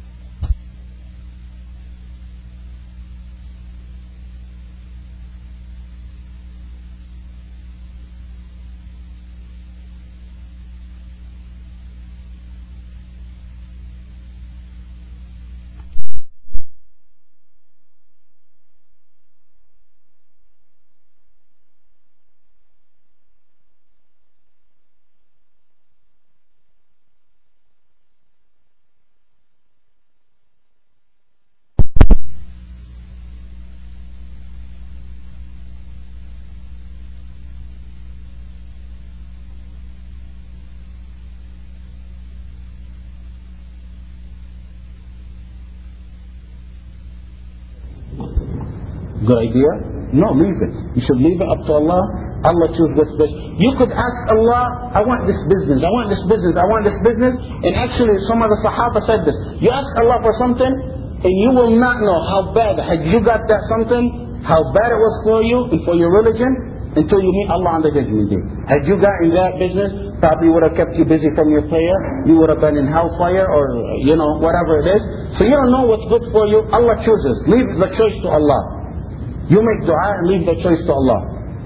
Good idea? No, leave it. You should leave it up to Allah. Allah choose what's best. You could ask Allah, I want this business, I want this business, I want this business. And actually some of the Sahaba said this. You ask Allah for something and you will not know how bad, had you got that something, how bad it was for you and for your religion until you meet Allah on the judgment day. Had you gotten that business, probably would have kept you busy from your prayer. You would have been in hellfire or, you know, whatever it is. So you don't know what's good for you. Allah chooses. Leave the choice to Allah. You make dua and leave the choice to Allah.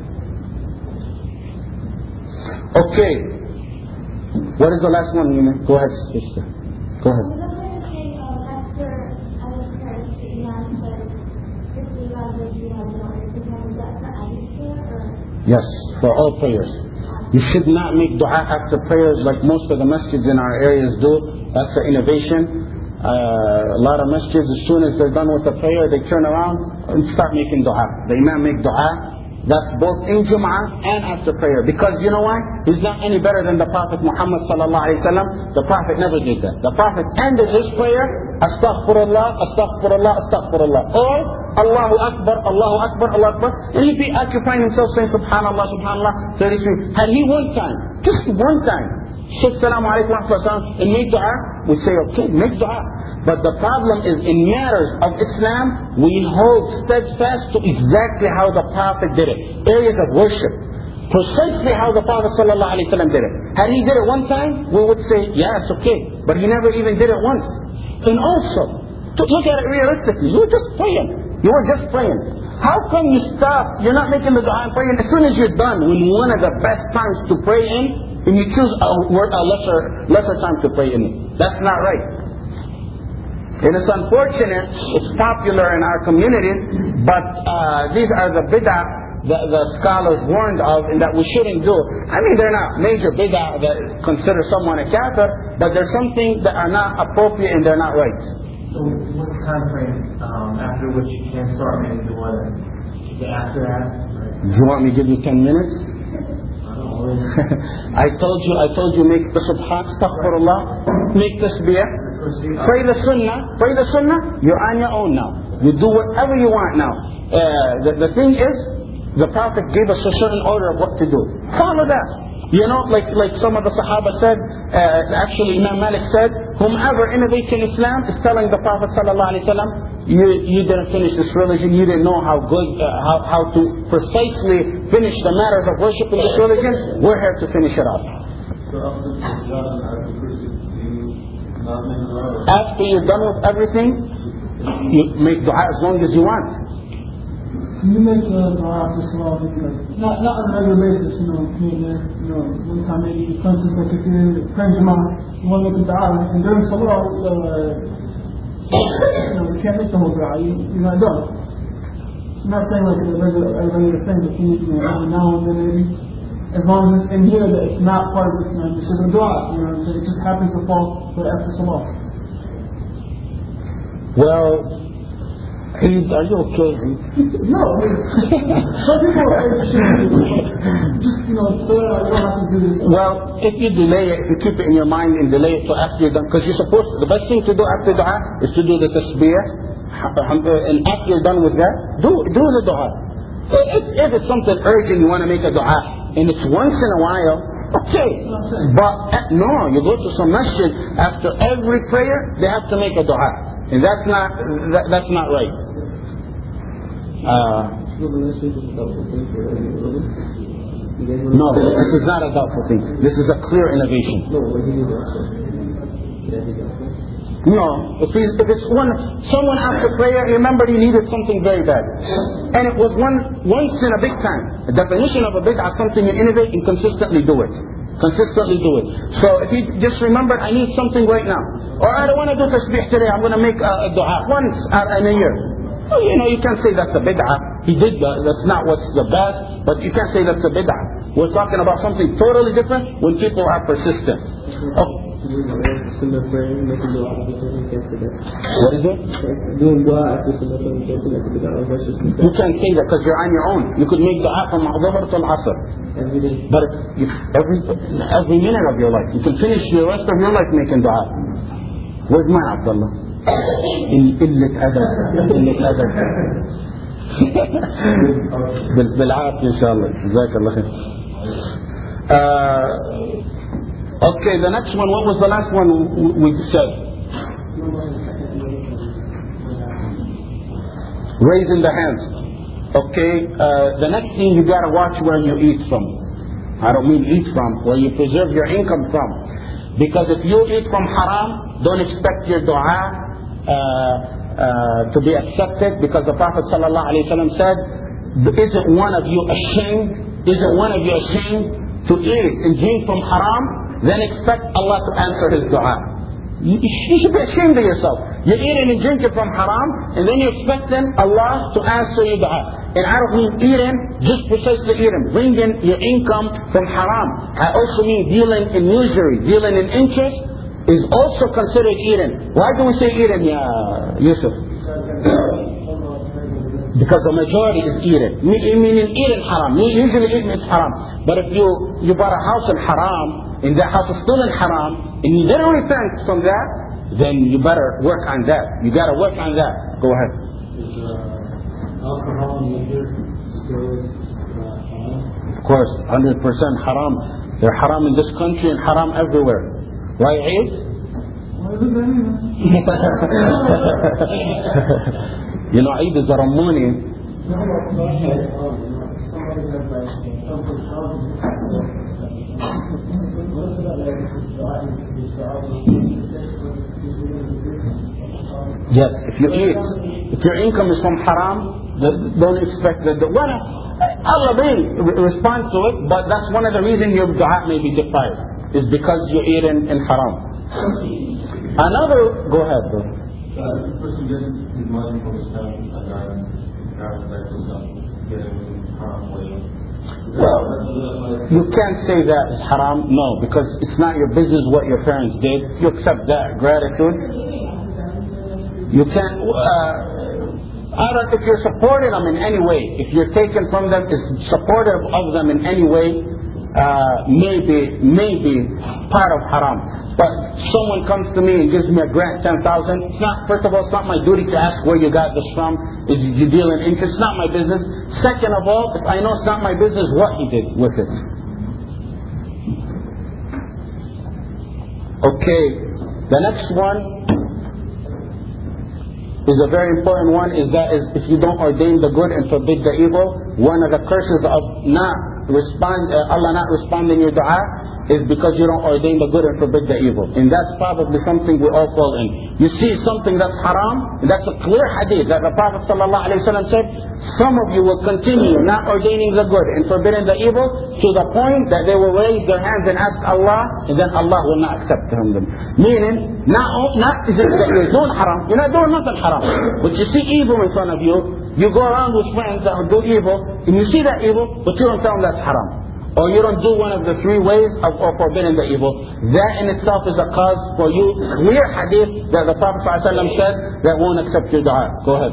Okay. What is the last one, Nina? Go ahead, sister. Go ahead. Yes, for all prayers. You should not make dua after prayers like most of the masjids in our areas do. That's an innovation. Uh, a lot of masjids, as soon as they're done with the prayer, they turn around and start making dua. The imam make dua. That's both in Jum'ah and after prayer. Because you know why? He's not any better than the Prophet Muhammad sallallahu alaihi wasallam. The Prophet never did that. The Prophet ended his prayer, Astaghfirullah, Astaghfirullah, Astaghfirullah. Or, Allahu Akbar, Allahu Akbar, Allahu Akbar. And he'd be occupying himself saying Subhanallah, Subhanallah, thirty-three. Had he one time, just one time, said Salamu Alaikum wa rahmatullah and made dua, we say okay, make dua. But the problem is in matters of Islam, we hold steadfast to exactly how the Prophet did it. Areas of worship. Precisely how the Prophet sallallahu alaihi wasallam did it. Had he did it one time, we would say, yeah, it's okay. But he never even did it once. And also, to look at it realistically, you were just praying. You were just praying. How come you stop? You're not making the dua and praying. As soon as you're done, when one of the best times to pray in, and you choose a, a lesser lesser time to pray in it. That's not right. And it's unfortunate, it's popular in our communities, but uh, these are the bid'ah that the scholars warned of and that we shouldn't do. I mean, they're not major bid'ah that consider someone a kafir, but there's some things that are not appropriate and they're not right. So what time frame um, after which you can start making the water? After that? Right? Do you want me to give you ten minutes? I told you, I told you make the subhan, astaghfirullah, make tasbih, pray the sunnah, pray the sunnah, you're on your own now. You do whatever you want now. Uh, the, the thing is, the Prophet gave us a certain order of what to do. Follow that. You know, like like some of the Sahaba said, uh, actually Imam Malik said, whomever innovates in Islam is telling the Prophet sallallahu alaihi wasallam, you you didn't finish this religion, you didn't know how good, uh, how how to precisely finish the matters of worship in this religion. We're here to finish it off. After you're done with everything, you make dua as long as you want. You make uh, dua after salah, like, not, not on a regular basis, you know, here and there, you know, one time maybe, for instance, like if you're praying Jama'ah, you want to make a dua, and during salah, uh, you know, you can't make the whole dua, you, you're not done. I'm not saying like a regular, a regular thing, but you, you know, every now and then maybe, as long as it's in here that it's not part of Islam, it's just a dua, you know what I'm saying, it just happens to fall right after salah. Well, Eid, are you okay? No, I mean, some people are just, you know, so I don't have to do this. Well, if you delay it, if you keep it in your mind and delay it till after you're done, because you're supposed to, the best thing to do after dua is to do the tasbih, and after you're done with that, do do the dua. If, if it's something urgent, you want to make a dua, and it's once in a while, okay. But uh, no, you go to some masjid, after every prayer, they have to make a dua. And that's not, that, that's not right. Uh, no, this is not a doubtful thing. This is a clear innovation. No, if, he, if it's one, someone after prayer, he remembered he needed something very bad. And it was one once in a big time. The definition of a bid'ah is something you innovate and consistently do it. Consistently do it. So if he just remembered, I need something right now. Or I don't want to do tasbih today, I'm going to make a, a dua once in a year. Well, you know, you can't say that's a bid'ah. He did that. That's not what's the best. But you can't say that's a bid'ah. We're talking about something totally different when people are persistent. Oh. What is it? You can't say that because you're on your own. You could make dua from Dhuhr to Asr. But if, every, every minute of your life. You can finish the rest of your life making dua. Where's my Abdullah? قلة أدب قلة أدب بالعافية إن شاء الله جزاك الله خير. Okay, the next one, what was the last one we said? Raising the hands. Okay, uh, the next thing you gotta watch where you eat from. I don't mean eat from, where you preserve your income from. Because if you eat from haram, don't expect your dua Uh, uh, to be accepted, because the Prophet ﷺ said, isn't one of you ashamed, isn't one of you ashamed to eat and drink from haram? Then expect Allah to answer his dua. You, you should be ashamed of yourself. You're eating and drinking from haram, and then you expect then Allah to answer your dua. And I don't mean eating, just precisely eating, bringing your income from haram. I also mean dealing in usury, dealing in interest, is also considered eating. Why do we say eating, Ya Yusuf? Because the majority is eating. Meaning eating haram. Usually eating is haram. But if you, you bought a house in haram, and that house is still in haram, and you didn't repent from that, then you better work on that. You gotta work on that. Go ahead. Is uh, alcohol and liquor still haram? Of course, one hundred percent haram. They're haram in this country and haram everywhere. Why Eid? You know, Eid is a Ramuni. Yes, if you eat, if your income is from haram, don't expect that. The, well, Allah may respond to it, but that's one of the reasons your dua may be defied. Is because you're eating in haram. Another, go ahead though. Uh, if a person gets his money from his parents and parents like to get it in haram way. Well, you can't say that is haram, no, because it's not your business what your parents did. You accept that gratitude. You can't, uh, I don't, if you're supporting them in any way, if you're taking from them, is supportive of them in any way, Uh, maybe, maybe part of haram. But someone comes to me and gives me a grant, ten thousand. It's not, first of all, it's not my duty to ask where you got this from. Is you deal in interest? It's not my business. Second of all, if I know it's not my business, what he did with it. Okay, the next one is a very important one. Is that is if you don't ordain the good and forbid the evil, one of the curses of not respond, uh, Allah not responding your dua is because you don't ordain the good and forbid the evil. And that's probably something we all fall in. You see something that's haram, and that's a clear hadith that the Prophet ﷺ said, some of you will continue not ordaining the good and forbidding the evil to the point that they will raise their hands and ask Allah, and then Allah will not accept from them. Meaning, not, not is it that you're doing haram, you're not doing nothing haram, but you see evil in front of you. You go around with friends that will do evil, and you see that evil, but you don't tell them that's haram. or you don't do one of the three ways of, of forbidding the evil, that in itself is a cause for you. Clear hadith that the Prophet ﷺ said that won't accept your dua. Go ahead.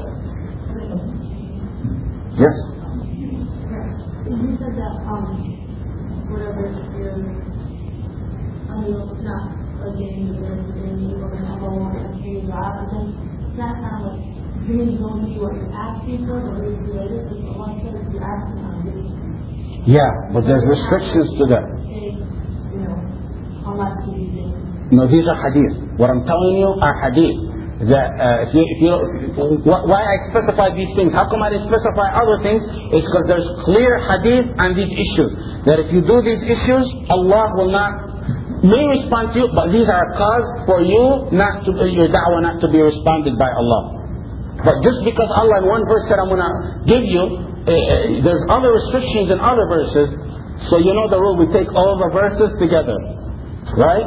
Yes? You said that um, whatever you're, I mean, not again, you're doing evil and Allah won't accept your dua, but then that's not like dreams don't be what you're asking for, but it's related to Allah says you're asking on this. Yeah, but there's restrictions to that. You know, unless you do. No, these are hadith. What I'm telling you are hadith. That uh, if you, if you, why I specify these things? How come I didn't specify other things? It's because there's clear hadith on these issues. That if you do these issues, Allah will not may respond to you, but these are a cause for you not to your da'wah not to be responded by Allah. But just because Allah in one verse said I'm going to give you, uh, there's other restrictions in other verses. So you know the rule, we take all the verses together. Right?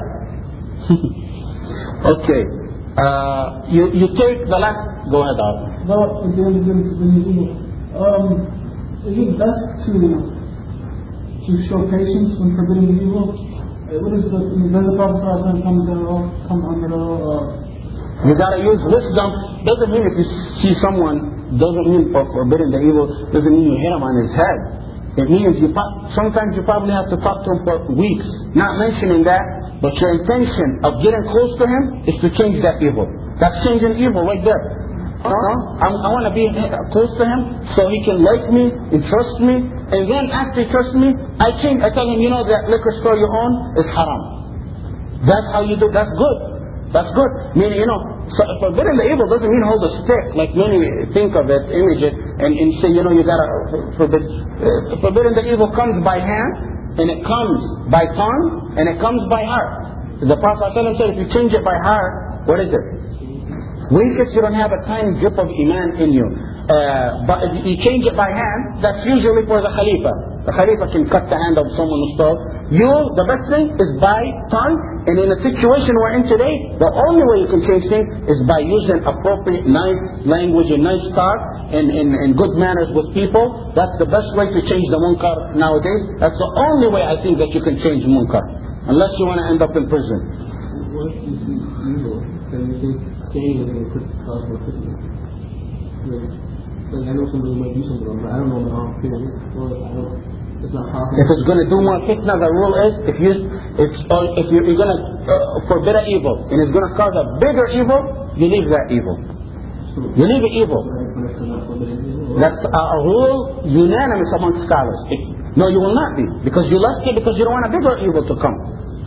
Okay. Uh, you, you take the last... Go ahead, Al. Well, at the end of the day, um, is it best to, to show patience when forbidding evil? Uh, What is the... Does the Prophet ﷺ come down, come under the... Uh, You gotta use wisdom. Doesn't mean if you see someone, doesn't mean for forbidding the evil, doesn't mean you hit him on his head. It means you sometimes you probably have to talk to him for weeks. Not mentioning that, but your intention of getting close to him is to change that evil. That's changing evil right there. No, I, I want to be close to him so he can like me and trust me. And then after he trusts me, I change. I tell him, you know that liquor store you own is haram. That's how you do. That's good. That's good. Meaning, you know, so forbidding the evil doesn't mean hold a stick like many think of it, image it, and, and say, you know, you gotta forbid. Uh, forbidding the evil comes by hand, and it comes by tongue, and it comes by heart. The Prophet ﷺ said, if you change it by heart, what is it? Weakest, you don't have a tiny drip of iman in you. Uh, but if you change it by hand, that's usually for the Khalifa. The Khalifa can cut the hand of someone who stole. You, the best thing is by tongue. And in a situation we're in today, the only way you can change things is by using appropriate, nice language and nice talk and, and, and good manners with people. That's the best way to change the munkar nowadays. That's the only way I think that you can change munkar. Unless you want to end up in prison. What is the evil that you think saying is going to cause more fitness? Like, I know somebody might do something wrong, but I don't know how to feel it. Or I don't... It's not possible. If it's going to do more fitna, the rule is if you if or if you're going to uh, forbid an evil and it's going to cause a bigger evil, you leave that evil. You leave it evil. That's a, a rule unanimous among scholars. If, no, you will not be, because you left it because you don't want a bigger evil to come.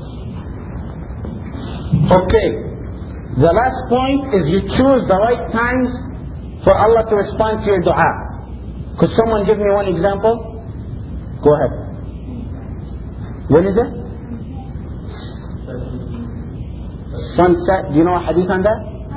Okay. The last point is you choose the right times for Allah to respond to your dua. Could someone give me one example? Go ahead. When is it? Sunset. Do you know a hadith on that?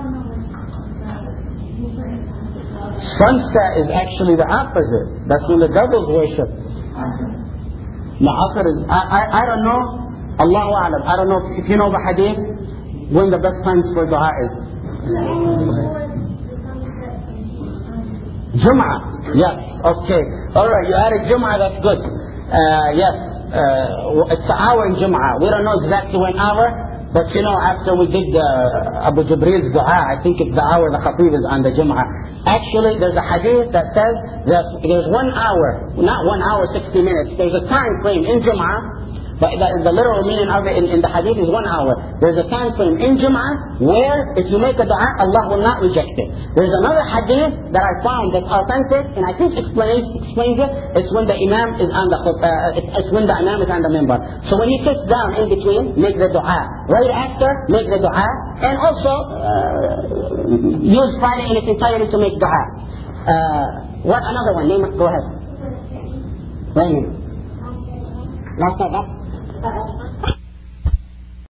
Sunset is actually the opposite. That's when the devils worship. The Asr is, I, I, I don't know. Allahu A'lam. I don't know if, if you know the hadith, when the best times for dua is. Jum'ah. Yes. Okay. Alright, you added Jum'ah, that's good. Uh, yes. Uh, it's an hour in Jum'ah. We don't know exactly when hour, but you know, after we did uh, Abu Jibril's dua, I think it's the hour the Khatib is on the Jum'ah. Actually, there's a hadith that says that there's one hour, not one hour, sixty minutes. There's a time frame in Jum'ah. But the, the literal meaning of it in, in the hadith is one hour. There's a time frame in Jum'ah where if you make a dua, Allah will not reject it. There's another hadith that I found that's authentic, and I think explains, explains it. It's when the Imam is on the uh, it's, it's when the Imam is on the minbar. So when he sits down in between, make the dua. Right after, make the dua. And also, uh, use Friday in its entirety to make dua. Uh, what another one? Name it. Go ahead. Right here. Last time, last.